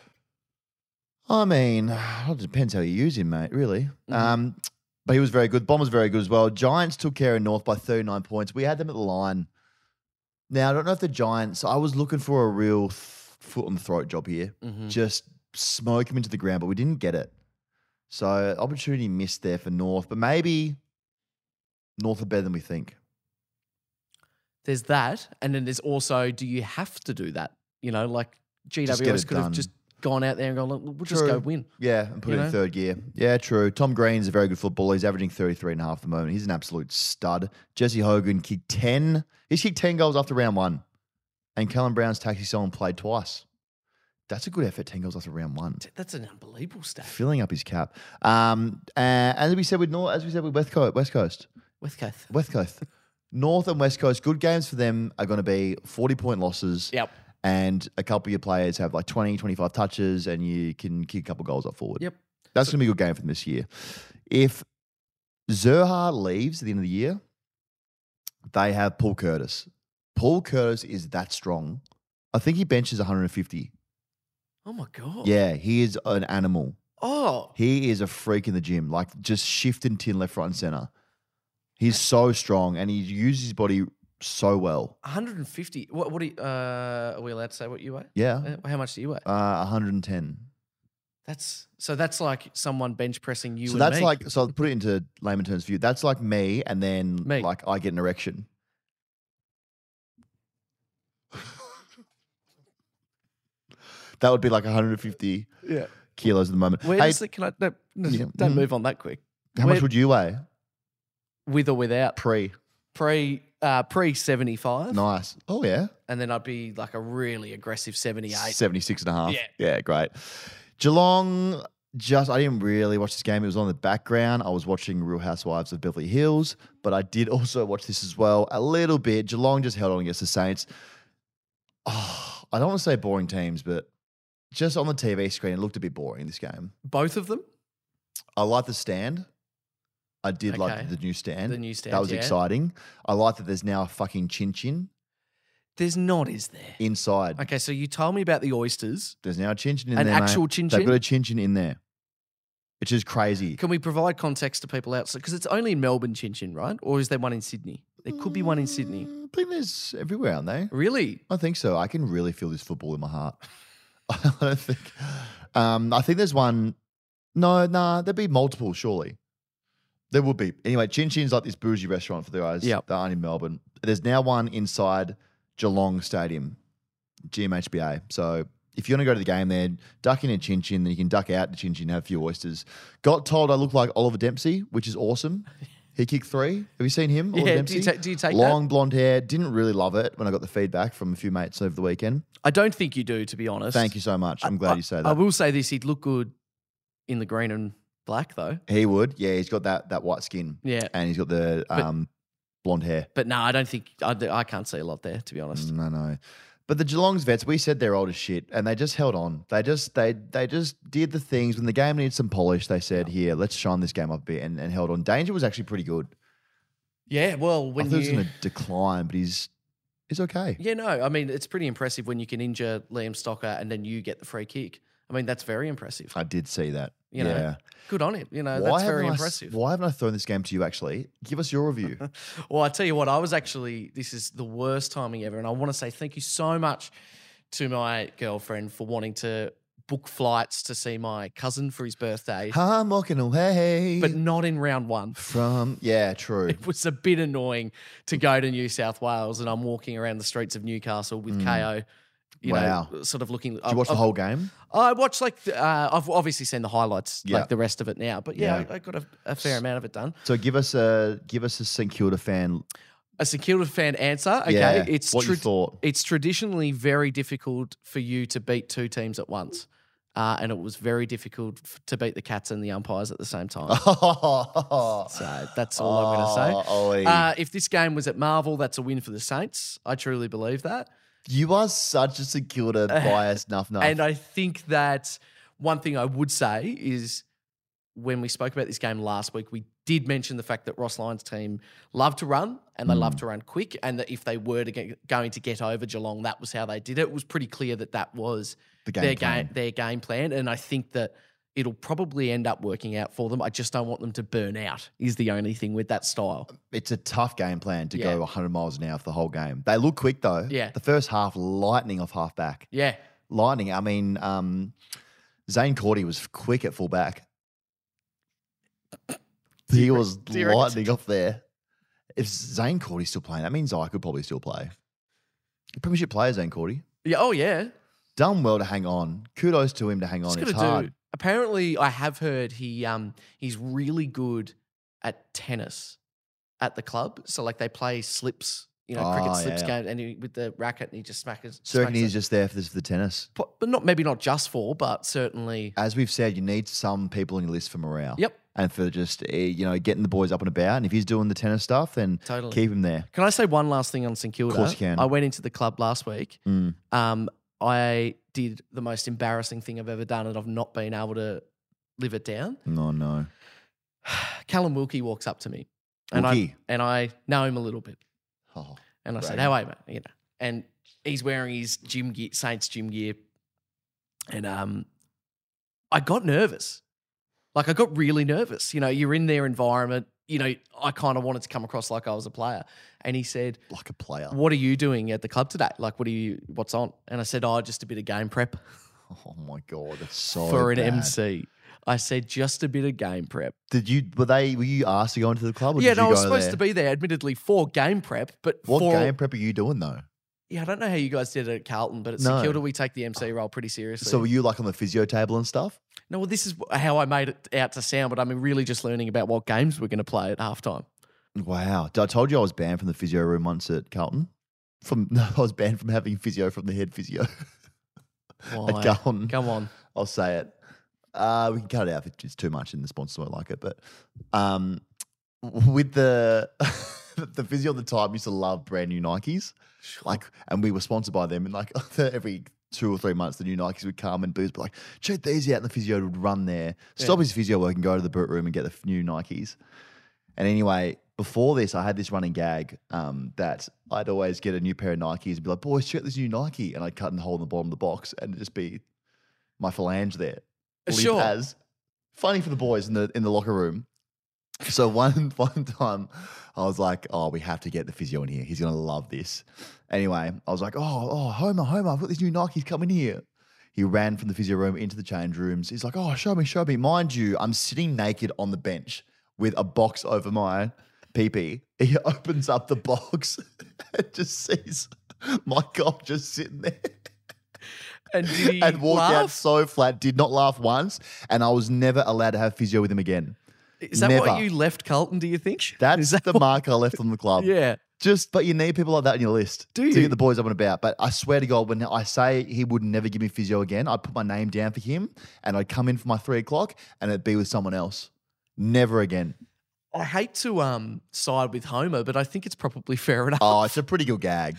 I mean, it depends how you use him, mate, really. Mhm. Um, but he was very good. Bombers very good as well. Giants took care of North by thirty-nine points. We had them at the line. Now, I don't know if the Giants, I was looking for a real th- foot on the throat job here. Mhm. Just smoke him into the ground, but we didn't get it. So, opportunity missed there for North, but maybe North are better than we think. There's that, and then there's also, do you have to do that? You know, like Just get G W S it could have done. just gone out there and gone, "Look, we'll just True. go win." Yeah, and put You it know? in third gear. Yeah, true. Tom Green's a very good footballer. He's averaging thirty-three and a half at the moment. He's an absolute stud. Jesse Hogan kicked ten. He's kicked ten goals after round one. And Callum Brown's taxi song played twice. That's a good effort, ten goals after round one. That's an unbelievable stat. Filling up his cap. Um, and as we said with North, as we said with West Coast, West Coast, Westcoath. West Coast, North and West Coast, good games for them are going to be forty-point losses. Yep. And a couple of your players have like twenty, twenty-five touches and you can kick a couple goals up forward. Yep. That's going to be a good game for them this year. If Zerha leaves at the end of the year, they have Paul Curtis. Paul Curtis is that strong. I think he benches one hundred fifty. Oh my God. Yeah, he is an animal. Oh. He is a freak in the gym, like just shifting tin left, right, and center. He's so strong and he uses his body so well. one hundred fifty. What, what do you, uh, are we allowed to say what you weigh? Yeah, Uh, How much do you weigh? uh, one hundred ten. That's so that's like someone bench pressing you So and that's me. like, so I'll put it into layman terms for you. That's like me, and then Me. like I get an erection. That would be like one hundred fifty yeah. kilos at the moment. Where Hey, does it, can I, no, no, Yeah, don't mhm. move on that quick. how where- much would you weigh? With or without? Pre. Pre, uh, pre seventy-five. Nice. Oh, yeah. And then I'd be like a really aggressive seventy-eight. seventy-six and a half. Yeah. Yeah, great. Geelong, just, I didn't really watch this game. It was on the background. I was watching Real Housewives of Beverly Hills, but I did also watch this as well a little bit. Geelong just held on against the Saints. Oh, I don't want to say boring teams, but just on the T V screen, it looked a bit boring, this game. Both of them? I like the stand. I did Okay. like the new stand. The new stand, That was yeah. exciting. I like that there's now a fucking chin chin There's not, is there? inside. Okay, so you told me about the oysters. There's now a chin chin in An there, mate. actual chin They've chin? got a chin chin in there, which is crazy. Can we provide context to people outside? Because it's only in Melbourne, Chin Chin, right? Or is there one in Sydney? There could be one in Sydney. Mm, I think there's everywhere, aren't they? Really? I think so. I can really feel this football in my heart. I don't think. Um, I think there's one. No, nah, there'd be multiple, surely. There would be. Anyway, Chin Chin's like this bougie restaurant for the guys Yep. that aren't in Melbourne. There's now one inside Geelong Stadium, G M H B A. So if you want to go to the game there, duck in a Chin Chin, then you can duck out to Chin Chin and have a few oysters. Got told I look like Oliver Dempsey, which is awesome. He kicked three. Have you seen him? Oliver Yeah, do Dempsey? you, ta- do you take Long that? blonde hair. Didn't really love it when I got the feedback from a few mates over the weekend. I don't think you do, to be honest. Thank you so much. I'm I- glad I- you say that. I will say this, he'd look good in the green and black, though. He would. Yeah, he's got that that white skin. Yeah. And he's got the um, blonde hair. But no, I don't think, I, I can't see a lot there, to be honest. No, no. But the Geelong's vets, we said they're old as shit, and they just held on. They just they they just did the things when the game needed some polish. They said, "Here, let's shine this game up a bit," and, and held on. Danger was actually pretty good. Yeah, well, I when thought he was you... going to decline, but he's he's okay. Yeah, no, I mean, it's pretty impressive when you can injure Liam Stocker and then you get the free kick. I mean, that's very impressive. I did see that. You know, yeah. Good on him. You know, Why that's very haven't I s- impressive. Why haven't I thrown this game to you, actually? Give us your review. Well, I tell you what, I was actually, this is the worst timing ever. And I want to say thank you so much to my girlfriend for wanting to book flights to see my cousin for his birthday, I'm walking away. but not in round one. from, yeah, true. It was a bit annoying to go to New South Wales and I'm walking around the streets of Newcastle with K O, you Mm. Wow. know, sort of looking. Did you watch the whole game? I watched like, the- uh, I've obviously seen the highlights, Yeah. like the rest of it now. But yeah, Yeah. I, I got a, a fair amount of it done. So give us a give us a St Kilda fan. A St Kilda fan answer. Okay, Yeah, it's what you trad- thought. It's traditionally very difficult for you to beat two teams at once, uh, and it was very difficult f- to beat the Cats and the umpires at the same time. So that's all I'm going to say. Oh, oi. Uh, if this game was at Marvel, that's a win for the Saints. I truly believe that, You are such a St Kilda biased nuff nuff. and I think that one thing I would say is when we spoke about this game last week, we did mention the fact that Ross Lyon's team love to run and they love Hmm. to run quick, and that if they were to get, going to get over Geelong, that was how they did it. It was pretty clear that that was The game their plan. game their game plan, and I think that it'll probably end up working out for them. I just don't want them to burn out. Is the only thing with that style. It's a tough game plan to Yeah. go one hundred miles an hour for the whole game. They look quick though. Yeah. The first half, lightning off half back. Yeah, Lightning. I mean, um, Zane Cordy was quick at full back. He was Do you reckon? lightning off there. If Zane Cordy's still playing, that means I could probably still play. Premiership player, Zane Cordy. yeah. Oh yeah. Done well to hang on. Kudos to him to hang on. Just It's gotta hard. do. Apparently, I have heard he um he's really good at tennis at the club. So like they play slips, you know, cricket Oh, slips yeah. game, and he, with the racket, and he just smacks. So I reckon smacks he's it. just there for, this, for the tennis. But but not maybe not just for, but certainly. As we've said, you need some people on your list for morale. Yep. And for just, eh, you know, getting the boys up and about. And if he's doing the tennis stuff, then Totally. keep him there. Can I say one last thing on St Kilda? course you can. I went into the club last week. Mm. Um, I did the most embarrassing thing I've ever done, and I've not been able to live it down. No, no. Callum Wilkie walks up to me, and Wilkie? I and I know him a little bit, Oh, and I said, Bragging. "How are you, mate?" You know, and he's wearing his gym gear, Saints gym gear, and um, I got nervous. Like I got really nervous. You know, you're in their environment. You know, I kind of wanted to come across like I was a player. And he said, like a player. "What are you doing at the club today? Like, what are you? What's on?" And I said, "Oh, just a bit of game prep Oh my god, that's so for an bad. M C." I said, "Just a bit of game prep." Did you? Were they? Were you asked to go into the club? Or Yeah, did no, you I was go supposed there? to be there, admittedly, for game prep, but What for game prep are you doing though? yeah, I don't know how you guys did it at Carlton, but at No. St Kilda, we take the M C role pretty seriously. So were you like on the physio table and stuff? no, well, this is how I made it out to sound, but I'm really just learning about what games we're going to play at halftime. Wow. I told you I was banned from the physio room once at Carlton. From no, I was banned from having physio from the head physio Why? at Carlton. Come on. I'll say it. Uh, we can cut it out if it's too much and the sponsors won't like it. But um, with the the physio at the time used to love brand new Nikes. Like, and we were sponsored by them, and like every two or three months, the new Nikes would come, and Booze would be like, check these out, and the physio would run there, stop Yeah. his physio work, and go to the boot room and get the f- new Nikes. And anyway, before this, I had this running gag um, that I'd always get a new pair of Nikes and be like, boys, check this new Nike, and I'd cut a hole in the bottom of the box, and it'd just be my phalange there. limp Sure. As funny for the boys in the in the locker room. So one one time, I was like, "Oh, we have to get the physio in here. He's gonna love this." Anyway, I was like, "Oh, oh, Homer, Homer, I've got these new Nikes coming here." He ran from the physio room into the change rooms. He's like, "Oh, show me, show me." Mind you, I'm sitting naked on the bench with a box over my pee-pee. He opens up the box and just sees my cock just sitting there. And did he and walked out laugh? so flat, did not laugh once, and I was never allowed to have physio with him again. Is that Never. what you left Carlton, do you think? That's Is that the what- mark I left on the club. Yeah. Just, but you need people like that on your list Do to you? get the boys up and about. But I swear to God, when I say he would never give me physio again, I'd put my name down for him and I'd come in for my three o'clock and it'd be with someone else. Never again. I hate to um side with Homer, but I think it's probably fair enough. Oh, it's a pretty good gag.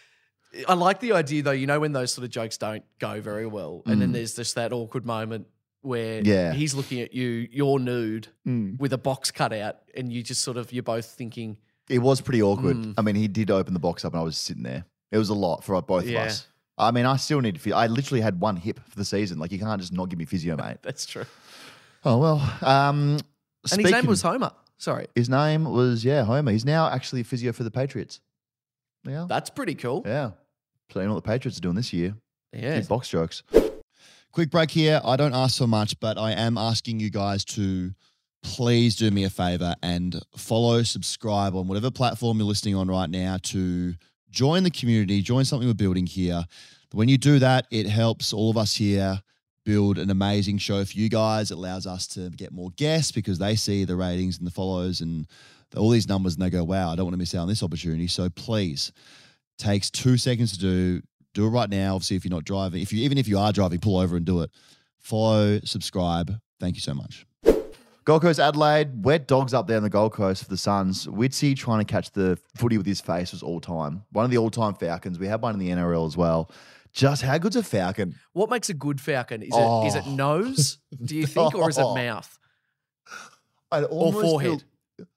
I like the idea, though, you know, when those sort of jokes don't go very well, and then there's just that awkward moment where Mm. Yeah. he's looking at you, you're nude Mm. with a box cut out, and you just sort of, you're both thinking, It was pretty awkward. Mm. I mean, he did open the box up and I was sitting there. It was a lot for both Yeah. of us. I mean, I still need physio. I literally had one hip for the season. Like, you can't just not give me physio, mate. That's true. Oh, well. Um, And his name was Homer. Sorry. His name was, yeah, Homer. He's now actually physio for the Patriots. Yeah. That's pretty cool. Yeah. So you know what the Patriots are doing this year? Yeah. Few box jokes. Quick break here. I don't ask for much, but I am asking you guys to please do me a favor and follow, subscribe on whatever platform you're listening on right now to join the community, join something we're building here. When you do that, it helps all of us here build an amazing show for you guys. It allows us to get more guests because they see the ratings and the follows and all these numbers and they go, wow, I don't want to miss out on this opportunity. So please, takes two seconds to do. Do it right now. Obviously, if you're not driving, if you even if you are driving, pull over and do it. Follow, subscribe. Thank you so much. Gold Coast Adelaide, wet dogs up there on the Gold Coast for the Suns. Witsy trying to catch the footy with his face was all time. One of the all-time Falcons. We had one in the N R L as well. Just how good's a Falcon? What makes a good Falcon? Is Oh. it is it nose, do you think, or is it mouth? I'd Or almost forehead? feel-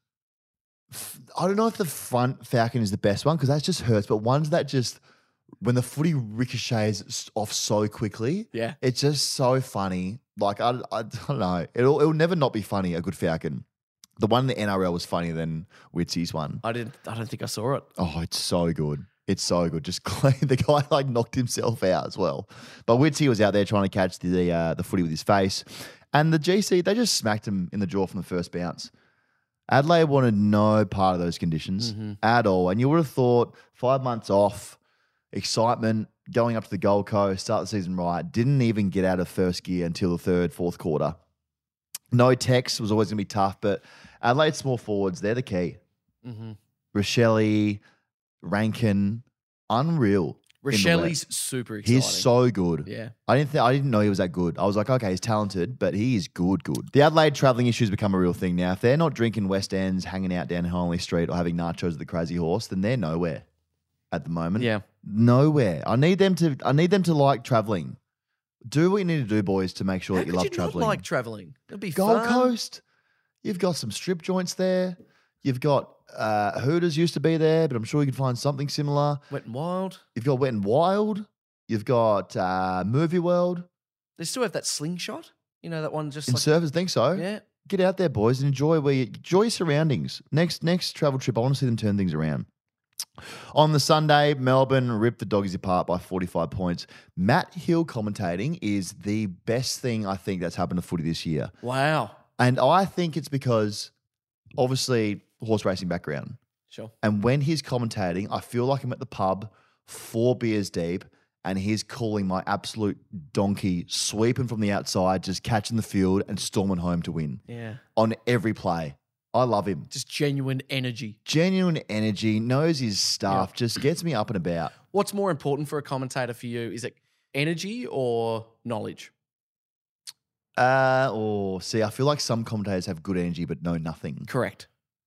I don't know if the front Falcon is the best one because that just hurts, but ones that just, when the footy ricochets s- off so quickly, Yeah. it's just so funny. Like, I, I don't know. It'll, it'll never not be funny, a good Falcon. The one in the N R L was funnier than Witsy's one. I didn't I don't think I saw it. Oh, it's so good. It's so good. Just clean. The guy like knocked himself out as well. But Witsy was out there trying to catch the uh, the footy with his face. And the G C, they just smacked him in the jaw from the first bounce. Adelaide wanted no part of those conditions Mm-hmm. at all. And you would have thought five months off, excitement, going up to the Gold Coast, start the season right, didn't even get out of first gear until the third, fourth quarter. No Tex was always going to be tough, but Adelaide small forwards, they're the key. Mm-hmm. Rochelle, Rankin, unreal. in the wet. Rochelle's super exciting. He's so good. Yeah. I didn't think I didn't know he was that good. I was like, okay, he's talented, but he is good, good. The Adelaide travelling issues become a real thing now. If they're not drinking West Ends, hanging out down Holly Street, or having nachos at the Crazy Horse, then they're nowhere at the moment. Yeah. Nowhere. I need them to. I need them to like travelling. Do what you need to do, boys, to make sure How that you could love you travelling. not like traveling? It'll be Gold fun. Coast. You've got some strip joints there. You've got uh, Hooters used to be there, but I'm sure you can find something similar. Wet and Wild. You've got Wet and Wild. You've got uh, Movie World. They still have that slingshot. You know that one just In like Surfers, think so. yeah. Get out there, boys, and enjoy where you, enjoy your surroundings. Next next travel trip, I want to see them turn things around. On the Sunday, Melbourne ripped the Doggies apart by forty-five points. Matt Hill commentating is the best thing I think that's happened to footy this year. Wow. And I think it's because, obviously, horse racing background. Sure. And when he's commentating, I feel like I'm at the pub, four beers deep, and he's calling my absolute donkey, sweeping from the outside, just catching the field and storming home to win Yeah. on every play. I love him. Just genuine energy. Genuine energy, knows his stuff, just gets me up and about. What's more important for a commentator for you? Is it energy or knowledge? Uh, or see, I feel like some commentators have good energy but know nothing. Correct.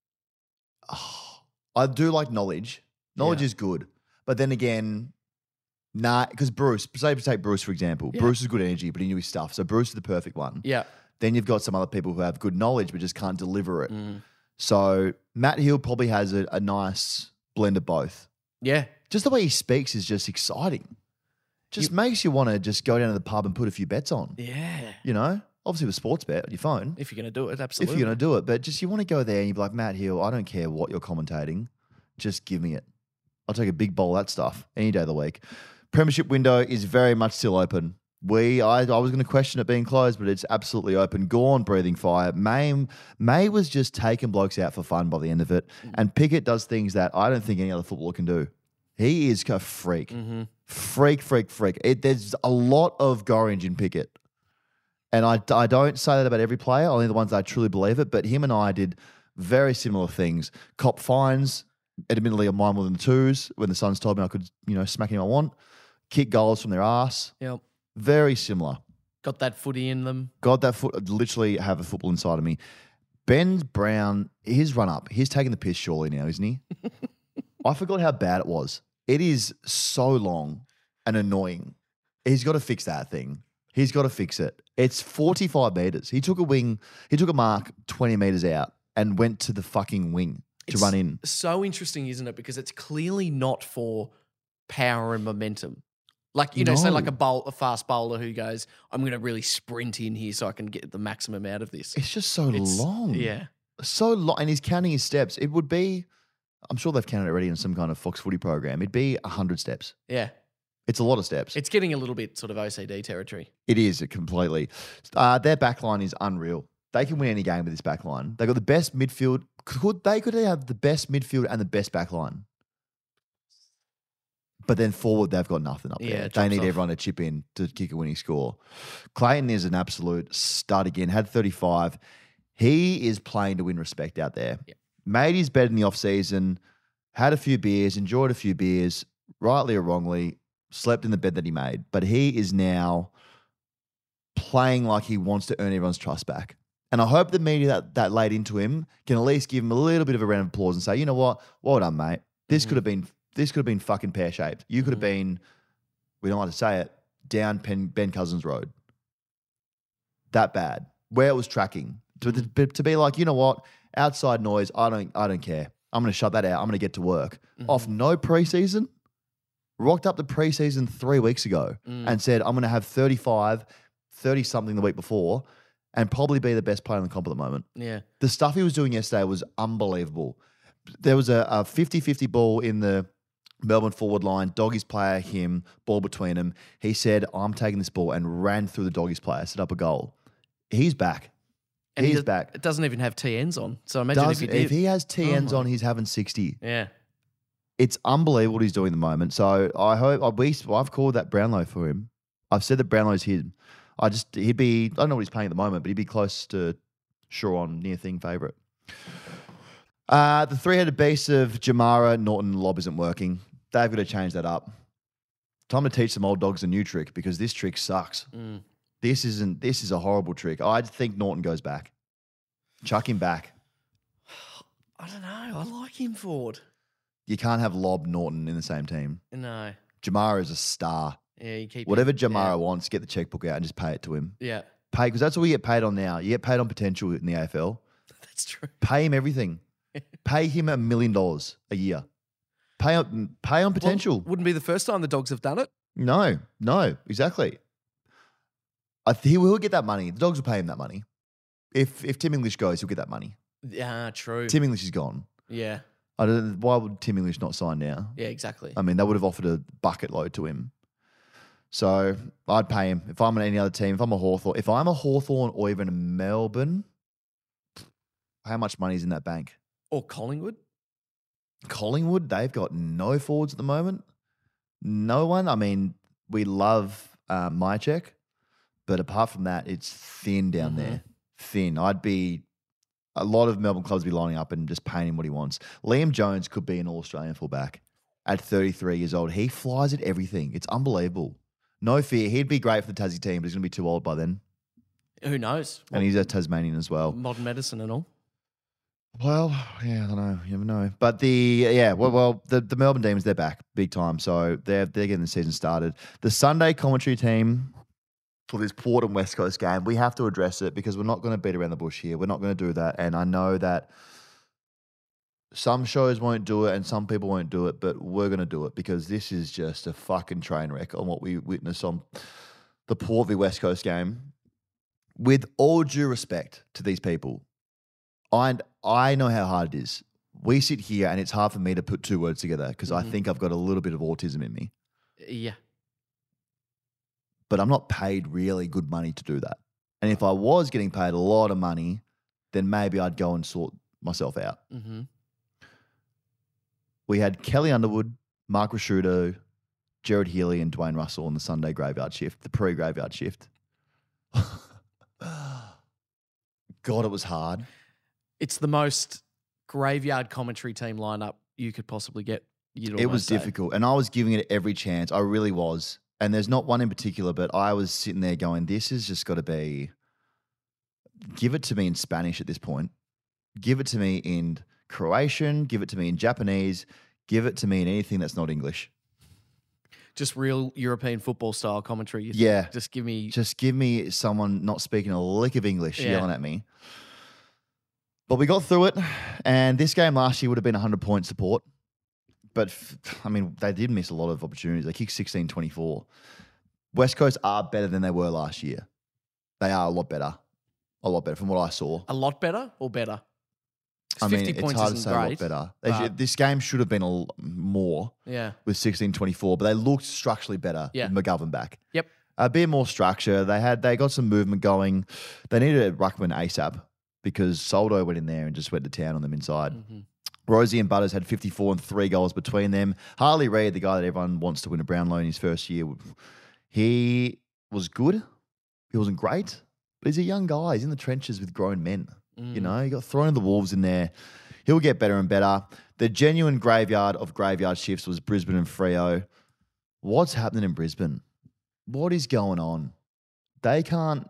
Oh, I do like knowledge. Knowledge Yeah. is good. But then again, nah, because Bruce, say take Bruce for example. Yeah. Bruce is good energy, but he knew his stuff. So Bruce is the perfect one. Yeah. Then you've got some other people who have good knowledge but just can't deliver it. Mm. So Matt Hill probably has a, a nice blend of both. Yeah. Just the way he speaks is just exciting. Just makes you want to just go down to the pub and put a few bets on. Yeah. You know, obviously with sports bet on your phone. If you're going to do it, If absolutely. you're going to do it, but just you want to go there and you're like, Matt Hill, I don't care what you're commentating. Just give me it. I'll take a big bowl of that stuff any day of the week. Premiership window is very much still open. We, I, I was going to question it being closed, but it's absolutely open. Gawn breathing fire. May, May was just taking blokes out for fun by the end of it. And Pickett does things that I don't think any other footballer can do. He is a freak. Mm-hmm. Freak, freak, freak. It, there's a lot of Gorringe in Pickett. And I, I don't say that about every player, only the ones that I truly believe it. But him and I did very similar things. Cop fines, admittedly of mine more than the twos, when the Suns told me I could, you know, smack him I want. Kick goals from their ass. Yep. Very similar. Got that footy in them. God, that foot, literally have a football inside of me. Ben Brown, his run up, he's taking the piss surely now, isn't he? I forgot how bad it was. It is so long and annoying. He's got to fix that thing. He's got to fix it. It's forty-five metres. He took a wing, he took a mark twenty metres out and went to the fucking wing to It's run in. So interesting, isn't it? Because it's clearly not for power and momentum. Like, you know, say like No. a bowl, a fast bowler who goes, I'm going to really sprint in here so I can get the maximum out of this. It's just so It's- long. Yeah. So long. And he's counting his steps. It would be, I'm sure they've counted it already in some kind of Fox footy program. It'd be one hundred steps. Yeah. It's a lot of steps. It's getting a little bit sort of O C D territory. It is it completely. Uh, their backline is unreal. They can win any game with this backline. They got the best midfield. Could they could have the best midfield and the best backline? But then forward, they've got nothing up Yeah, there. it They drops need off. everyone to chip in to kick a winning score. Clayton is an absolute stud again. Had thirty-five. He is playing to win respect out there. Yeah. Made his bed in the offseason, had a few beers, enjoyed a few beers, rightly or wrongly, slept in the bed that he made. But he is now playing like he wants to earn everyone's trust back. And I hope the media that, that laid into him can at least give him a little bit of a round of applause and say, you know what? Well done, mate. This Mhm. could have been this could have been fucking pear-shaped. You could have Mhm. been, we don't like to say it, down Pen, Ben Cousins Road. That bad. Where it was tracking. To, to, to be like, you know what? Outside noise, I don't I don't care. I'm gonna shut that out. I'm gonna get to work. Off no preseason. Rocked up the preseason three weeks ago Mm. and said, I'm gonna have thirty-five, thirty something the week before, and probably be the best player in the comp at the moment. Yeah. The stuff he was doing yesterday was unbelievable. There was a, a fifty-fifty ball in the Melbourne forward line, doggies player, him, ball between them. He said, I'm taking this ball and ran through the doggies player, set up a goal. He's back. And he He's does- back. It doesn't even have T Ns on. So imagine Does, if he if did. he has T Ns Oh. on, he's having sixty. Yeah. It's unbelievable what he's doing at the moment. So I hope, I, we, I've called that Brownlow for him. I've said that Brownlow's his. I just, he'd be, I don't know what he's paying at the moment, but he'd be close to Sharon, near thing favourite. Uh, the three-headed beast of Jamara, Norton, Lob isn't working. They've got to change that up. Time to teach some old dogs a new trick because this trick sucks. Mm. This isn't, this is a horrible trick. I think Norton goes back. Chuck him back. I don't know. I like him, Ford. You can't have Lob, Norton in the same team. No. Jamara is a star. Yeah, you keep Whatever it- Jamara wants, get the checkbook out and just pay it to him. Yeah. Pay, because that's what we get paid on now. You get paid on potential in the A F L. That's true. Pay him everything. Pay him a million dollars a year. Pay on, pay on potential. Well, wouldn't be the first time the dogs have done it. No, no, exactly. I th- he will get that money. The dogs will pay him that money. If if Tim English goes, he'll get that money. Yeah, true. Tim English is gone. Yeah. I don't. Why would Tim English not sign now? Yeah, exactly. I mean, they would have offered a bucket load to him. So I'd pay him. If I'm on any other team, if I'm a Hawthorn, if I'm a Hawthorn or even a Melbourne, how much money is in that bank? Or Collingwood. Collingwood, they've got no forwards at the moment. No one. I mean, we love uh, Mychek, but apart from that, it's thin down Mhm. there. Thin. I'd be, a lot of Melbourne clubs would be lining up and just paying him what he wants. Liam Jones could be an All-Australian fullback at thirty-three years old. He flies at everything. It's unbelievable. No fear. He'd be great for the Tassie team, but he's going to be too old by then. Who knows? And he's a Tasmanian as well. Modern medicine and all. Well, yeah, I don't know. You never know. But the yeah, well, well, the, the Melbourne Demons, they're back big time. So they're they're getting the season started. The Sunday commentary team for this Port and West Coast game, we have to address it because we're not going to beat around the bush here. We're not going to do that. And I know that some shows won't do it and some people won't do it, but we're going to do it because this is just a fucking train wreck on what we witnessed on the Port v West Coast game. With all due respect to these people, I I know how hard it is. We sit here and it's hard for me to put two words together because I Mhm. think I've got a little bit of autism in me. Yeah. But I'm not paid really good money to do that. And if I was getting paid a lot of money, then maybe I'd go and sort myself out. Mm-hmm. We had Kelly Underwood, Mark Rashudo, Jared Healy, and Dwayne Russell on the Sunday graveyard shift, the pre-graveyard shift. God, it was hard. It's the most graveyard commentary team lineup you could possibly get. You'd It was almost say. difficult, and I was giving it every chance. I really was. And there's not one in particular, but I was sitting there going, this has just got to be, give it to me in Spanish at this point. Give it to me in Croatian. Give it to me in Japanese. Give it to me in anything that's not English. Just real European football style commentary. You think? Yeah. Just give me. Just give me someone not speaking a lick of English Yeah. yelling at me. But we got through it, and this game last year would have been one hundred point support. but f- I mean, they did miss a lot of opportunities. They kicked sixteen twenty-four. West Coast are better than they were last year. They are a lot better, a lot better from what I saw. A lot better or better? 'Cause I mean, fifty it's points hard to isn't say a great. lot better. They but- should- this game should have been a l- more Yeah. with sixteen twenty-four, but they looked structurally better Yeah. with McGovern back. Yep. A bit more structure. They had they got some movement going. They needed Ruckman ASAP because Soldo went in there and just went to town on them inside. Mm-hmm. Rosie and Butters had fifty-four and three goals between them. Harley Reid, the guy that everyone wants to win a Brownlow in his first year, he was good. He wasn't great, but he's a young guy. He's in the trenches with grown men. Mm. You know, he got thrown in the Wolves in there. He'll get better and better. The genuine graveyard of graveyard shifts was Brisbane and Freo. What's happening in Brisbane? What is going on? They can't.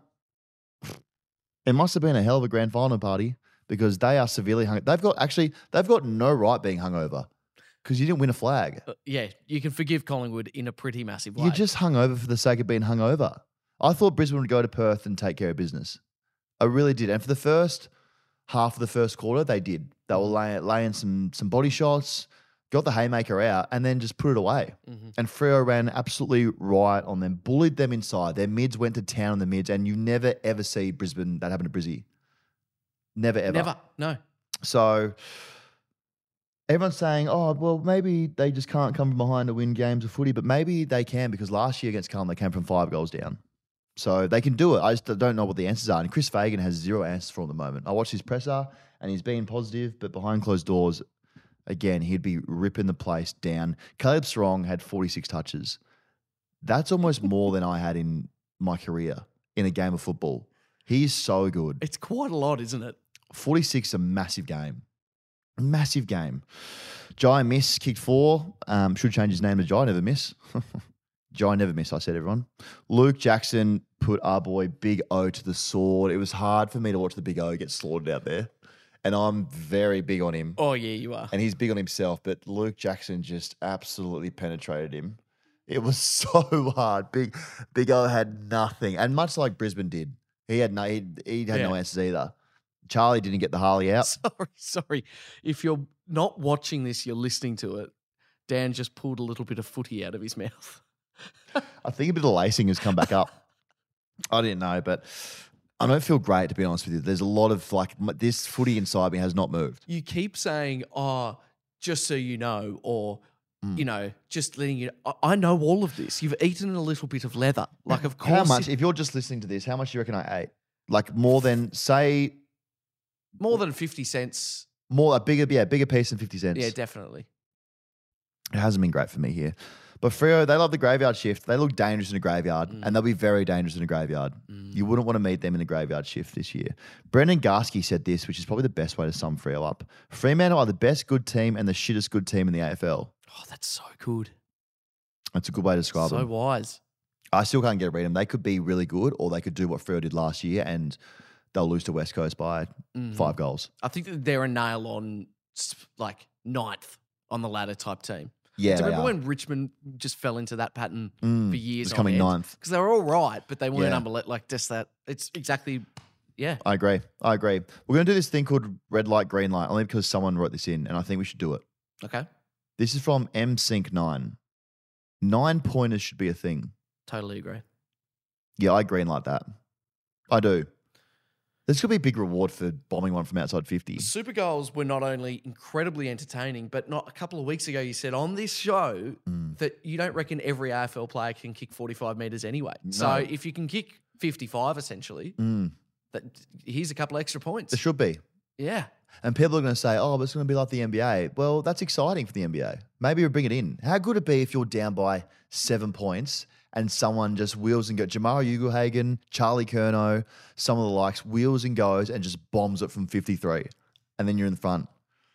It must have been a hell of a grand final party because they are severely hung. They've got actually, they've got no right being hungover because you didn't win a flag. Uh, yeah, you can forgive Collingwood in a pretty massive way. You just hung over for the sake of being hungover. I thought Brisbane would go to Perth and take care of business. I really did. And for the first half of the first quarter, they did. They were laying, laying some some body shots, got the haymaker out, and then just put it away. Mhm. And Freo ran absolutely right on them, bullied them inside. Their mids went to town on the mids, and you never, ever see Brisbane, that happen to Brizzy. Never, ever. Never. No. So everyone's saying, oh, well, maybe they just can't come from behind to win games of footy, but maybe they can because last year against Carlton, they came from five goals down. So they can do it. I just don't know what the answers are. And Chris Fagan has zero answers for the moment. I watched his presser and he's being positive, but behind closed doors, again, he'd be ripping the place down. Caleb Sarong had forty-six touches. That's almost more than I had in my career in a game of football. He's so good. It's quite a lot, isn't it? forty-six is a massive game. Massive game. Jai Miss kicked four. Um, should change his name to Jai Never Miss. Jai Never Miss, I said, everyone. Luke Jackson put our boy Big O to the sword. It was hard for me to watch the Big O get slaughtered out there. And I'm very big on him. Oh, yeah, you are. And he's big on himself. But Luke Jackson just absolutely penetrated him. It was so hard. Big Big O had nothing. And much like Brisbane did, he had no, he, he had no Yeah. answers either. Charlie didn't get the Harley out. Sorry, sorry. If you're not watching this, you're listening to it. Dan just pulled a little bit of footy out of his mouth. I think a bit of lacing has come back up. I didn't know, but I don't feel great, to be honest with you. There's a lot of like m- this footy inside me has not moved. You keep saying, oh, just so you know, or, Mm. you know, just letting you I, I know all of this. You've eaten a little bit of leather. Like, of course. How much, it- if you're just listening to this, how much do you reckon I ate? Like more than, say, more than fifty cents. more, a bigger, yeah, bigger piece than fifty cents. Yeah, definitely. It hasn't been great for me here. But Freo, they love the graveyard shift. They look dangerous in a graveyard, Mm. and they'll be very dangerous in a graveyard. You wouldn't want to meet them in a graveyard shift this year. Brendan Garsky said this, which is probably the best way to sum Freo up. Fremantle are the best good team and the shittest good team in the A F L. Oh, that's so good. That's a good way to describe So them. wise. I still can't get a read them. They could be really good, or they could do what Freo did last year, and they'll lose to West Coast by Mhm. five goals. I think that they're a nail on, s- like, ninth on the ladder type team. Yeah, Do you they remember are. when Richmond just fell into that pattern Mm, for years? it's coming ninth. Because they were all right, but they weren't Yeah. under like just that. It's exactly, yeah. I agree. I agree. We're going to do this thing called red light, green light, only because someone wrote this in, and I think we should do it. Okay, This is from M Sync nine. Nine pointers should be a thing. totally agree. Yeah, I green light that. I do. This could be a big reward for bombing one from outside fifty. Super goals were not only incredibly entertaining, but not a couple of weeks ago you said on this show Mm. that you don't reckon every A F L player can kick forty-five meters anyway. So No. if you can kick fifty-five, essentially, Mm, that here's a couple extra points. there should be. Yeah. And people are going to say, oh, but it's going to be like the N B A. Well, that's exciting for the N B A. Maybe we bring it in. How good would it be if you're down by seven points and someone just wheels and goes, Jamara Ugelhagen, Charlie Curnow, some of the likes, wheels and goes and just bombs it from fifty-three. And then you're in the front.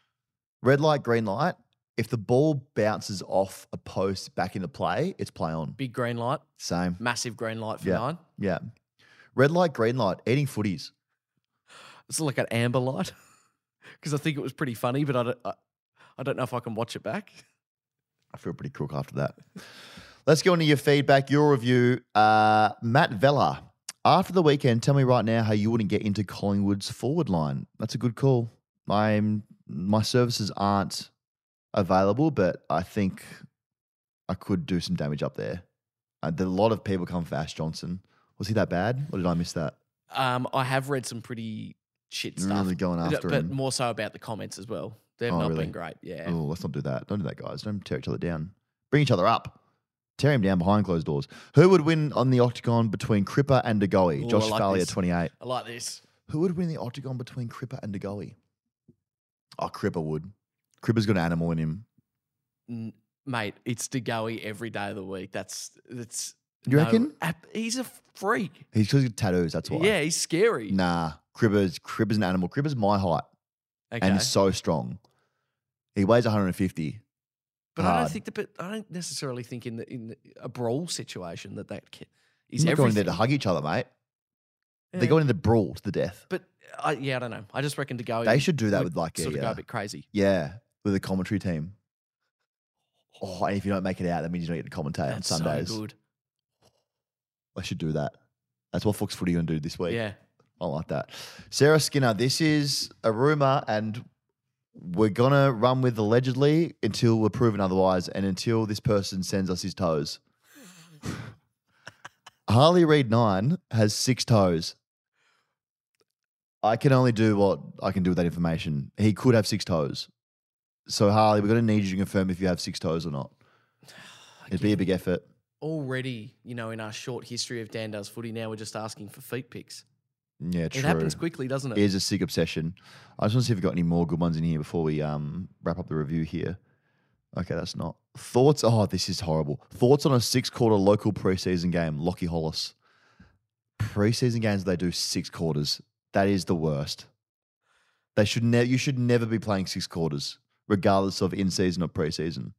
Red light, green light. If the ball bounces off a post back into play, it's play on. Big green light, Same. massive green light for Yeah. nine. Yeah. Red light, green light, eating footies. It's like an amber light because I think it was pretty funny, but I don't, I, I don't know if I can watch it back. I feel pretty crook after that. Let's go into your feedback, your review. Uh, Matt Vella, after the weekend, tell me right now how you wouldn't get into Collingwood's forward line. That's a good call. I'm my services aren't available, but I think I could do some damage up there. Uh, there- a lot of people come for Ash Johnson. Was he that bad, or did I miss that? Um, I have read some pretty shit stuff. Really going but- after but him. more so about the comments as well. They've Oh, not really? been great. Yeah. Oh, let's not do that. Don't do that, guys. Don't tear each other down. Bring each other up. Tear him down behind closed doors. Who would win on the octagon between Cripper and Degoe? Ooh, Josh I like Farley this. at twenty-eight. I like this. Who would win the octagon between Cripper and Degoe? Oh, Cripper would. Cripper's got an animal in him. N- Mate, it's DeGoey every day of the week. That's that's. You no- reckon? ap- He's a freak. He's because he's got tattoos. That's why. Yeah, he's scary. Nah, Cribber's Cribber's an animal. Cribber's my height okay. and he's so strong. He weighs one hundred fifty. but I hard. don't think that. But I don't necessarily think in the, in the, a brawl situation that that ki- is He's not going there to everything. hug each other, mate. Yeah. They're going in the brawl to the death. But I, yeah, I don't know. I just reckon DeGoey. They should do that would with like a, sort of go uh, a bit crazy. yeah, with a commentary team. Oh, and if you don't make it out, that means you don't get to commentate That's on Sundays. so good. I should do that. That's what Fox Footy going to do this week. Yeah. I like that. Sarah Skinner, this is a rumor, and we're going to run with allegedly until we're proven otherwise and until this person sends us his toes. Harley Reid nine has six toes. I can only do what I can do with that information. He could have six toes. So, Harley, we're going to need you to confirm if you have six toes or not. It'd be a big effort. Already, you know, in our short history of Dan Does Footy, now we're just asking for feet pics. Yeah, true. It happens quickly, doesn't it? It is a sick obsession. I just want to see if we've got any more good ones in here before we um, wrap up the review here. Okay, that's not. Thoughts? Oh, this is horrible. Thoughts on a six-quarter local preseason game, Lockie Hollis. Preseason games, they do six quarters. That is the worst. They should ne- You should never be playing six quarters, regardless of in-season or preseason.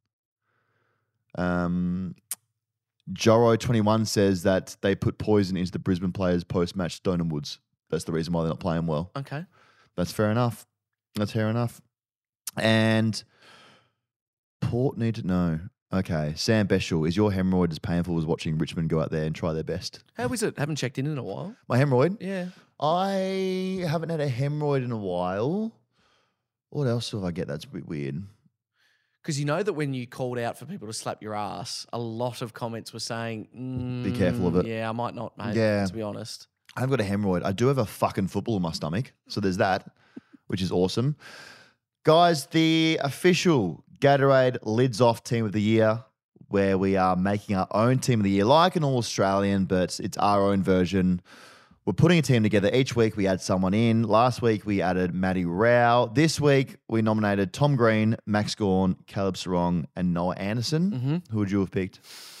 Um, Joro twenty-one says that they put poison into the Brisbane players post-match Stone and Woods. That's the reason why they're not playing well. Okay. That's fair enough. That's fair enough. And Port need to know. Okay, Sam Beshel, is your hemorrhoid as painful as watching Richmond go out there and try their best? How is it? Haven't checked in in a while. My hemorrhoid? Yeah. I haven't had a hemorrhoid in a while. What else have I get that's a bit weird? Because you know that when you called out for people to slap your ass, a lot of comments were saying, mm, Be careful of it. Yeah, I might not, mate, Yeah. to be honest. I've got a hemorrhoid. I do have a fucking football in my stomach. So there's that, which is awesome. Guys, the official Gatorade Lids Off Team of the Year, where we are making our own Team of the Year, like an All-Australian, but it's our own version. We're putting a team together. Each week we add someone in. Last week we added Matty Rao. This week we nominated Tom Green, Max Gawn, Caleb Sarong, and Noah Anderson. Mm-hmm. Who would you have picked?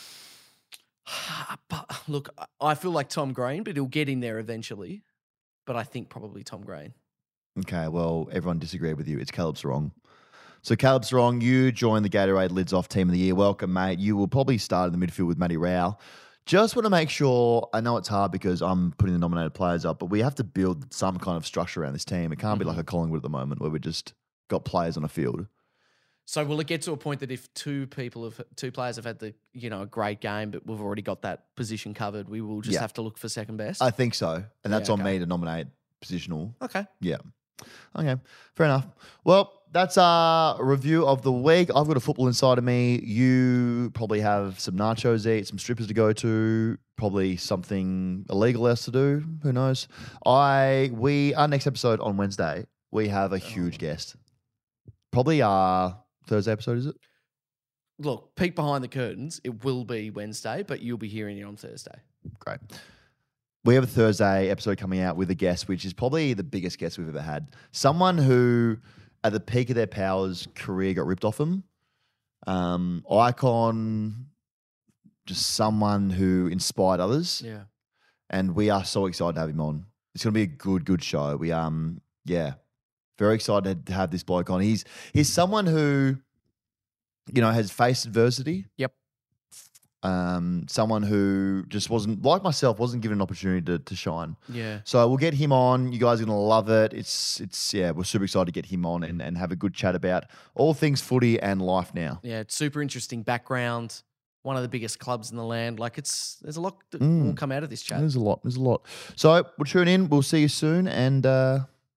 But look, I- I feel like Tom Green, but he'll get in there eventually. But I think probably Tom Green. Okay, well, everyone disagreed with you. It's Caleb Sarong. So, Caleb Sarong, you joined the Gatorade Lids Off Team of the Year. Welcome, mate. You will probably start in the midfield with Matty Rao. Just want to make sure, I know it's hard because I'm putting the nominated players up, but we have to build some kind of structure around this team. It can't be like a Collingwood at the moment where we just got players on a field. So will it get to a point that if two people have two players have had the you know a great game, but we've already got that position covered, we will just Yeah. have to look for second best? I think so. And that's Yeah, on okay. me to nominate positional. okay. Yeah. Okay. Fair enough. Well, that's our review of the week. I've got a football inside of me. You probably have some nachos to eat, some strippers to go to, probably something illegal else to do. Who knows? I we our next episode on Wednesday, we have a huge guest. Probably our Thursday episode, is it? Look, peek behind the curtains. It will be Wednesday, but you'll be hearing it on Thursday. Great. We have a Thursday episode coming out with a guest, which is probably the biggest guest we've ever had. Someone who, at the peak of their powers, career got ripped off them. Um, icon, just someone who inspired others. Yeah. And we are so excited to have him on. It's going to be a good, good show. We, um, yeah, very excited to have this bloke on. He's he's someone who, you know, has faced adversity. Yep. Um, someone who just wasn't, like myself, wasn't given an opportunity to, to shine. Yeah. So we'll get him on. You guys are going to love it. It's, it's yeah, we're super excited to get him on and, and have a good chat about all things footy and life now. Yeah. It's super interesting background. One of the biggest clubs in the land. Like it's there's a lot that Mm. will come out of this chat. There's a lot. There's a lot. So we'll tune in. We'll see you soon. And uh,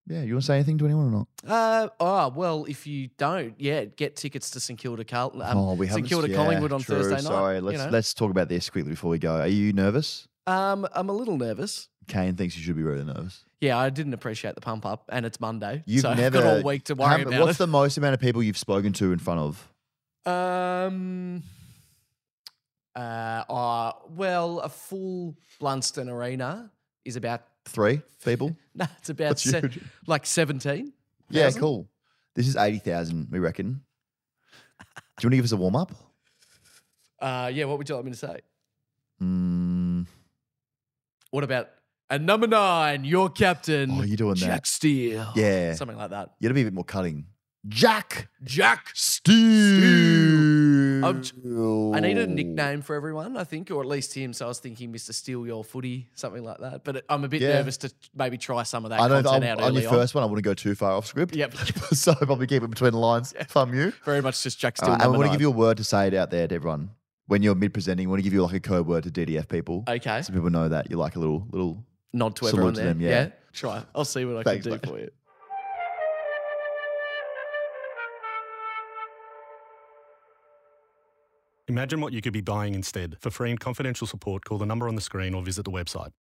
Yeah, you want to say anything to anyone or not? Uh, oh, well, if you don't, yeah, get tickets to St Kilda Carlton. Um, oh, we St haven't. Kilda yeah, Collingwood on true, Thursday night. Sorry, you let's know. let's talk about this quickly before we go. Are you nervous? Um, I'm a little nervous. Kane thinks you should be really nervous. Yeah, I didn't appreciate the pump up, and it's Monday, You've so never I've got all week to worry how- about What's it. the most amount of people you've spoken to in front of? Um. Uh. uh, well, a full Blunston Arena is about Three people. no, it's about That's se- huge. like seventeen. Yeah, cool. This is eighty thousand. We reckon. Do you want to give us a warm up? Uh. Yeah. What would you like me to say? Mm. What about and number nine, your captain? Oh, you're doing Jack that. Steele. Yeah. something like that. You got to be a bit more cutting. Jack Jack. Steele. I'm j- I needed a nickname for everyone, I think, or at least him. So I was thinking Mister Steal Your Footy, something like that. But I'm a bit Yeah. nervous to maybe try some of that I know content that out on early your on. first one, I wouldn't go too far off script. Yep. so I'll probably keep it between the lines from you. Very much just Jack All Steele. right, and we number want to nine. give you a word to say it out there to everyone. When you're mid-presenting, we want to give you like a code word to D D F people. Okay. So people know that you're like a little, little. Nod to salute everyone to there. them, yeah. Try. I'll see what I Thanks, can do mate. for you. Imagine what you could be buying instead. For free and confidential support, call the number on the screen or visit the website.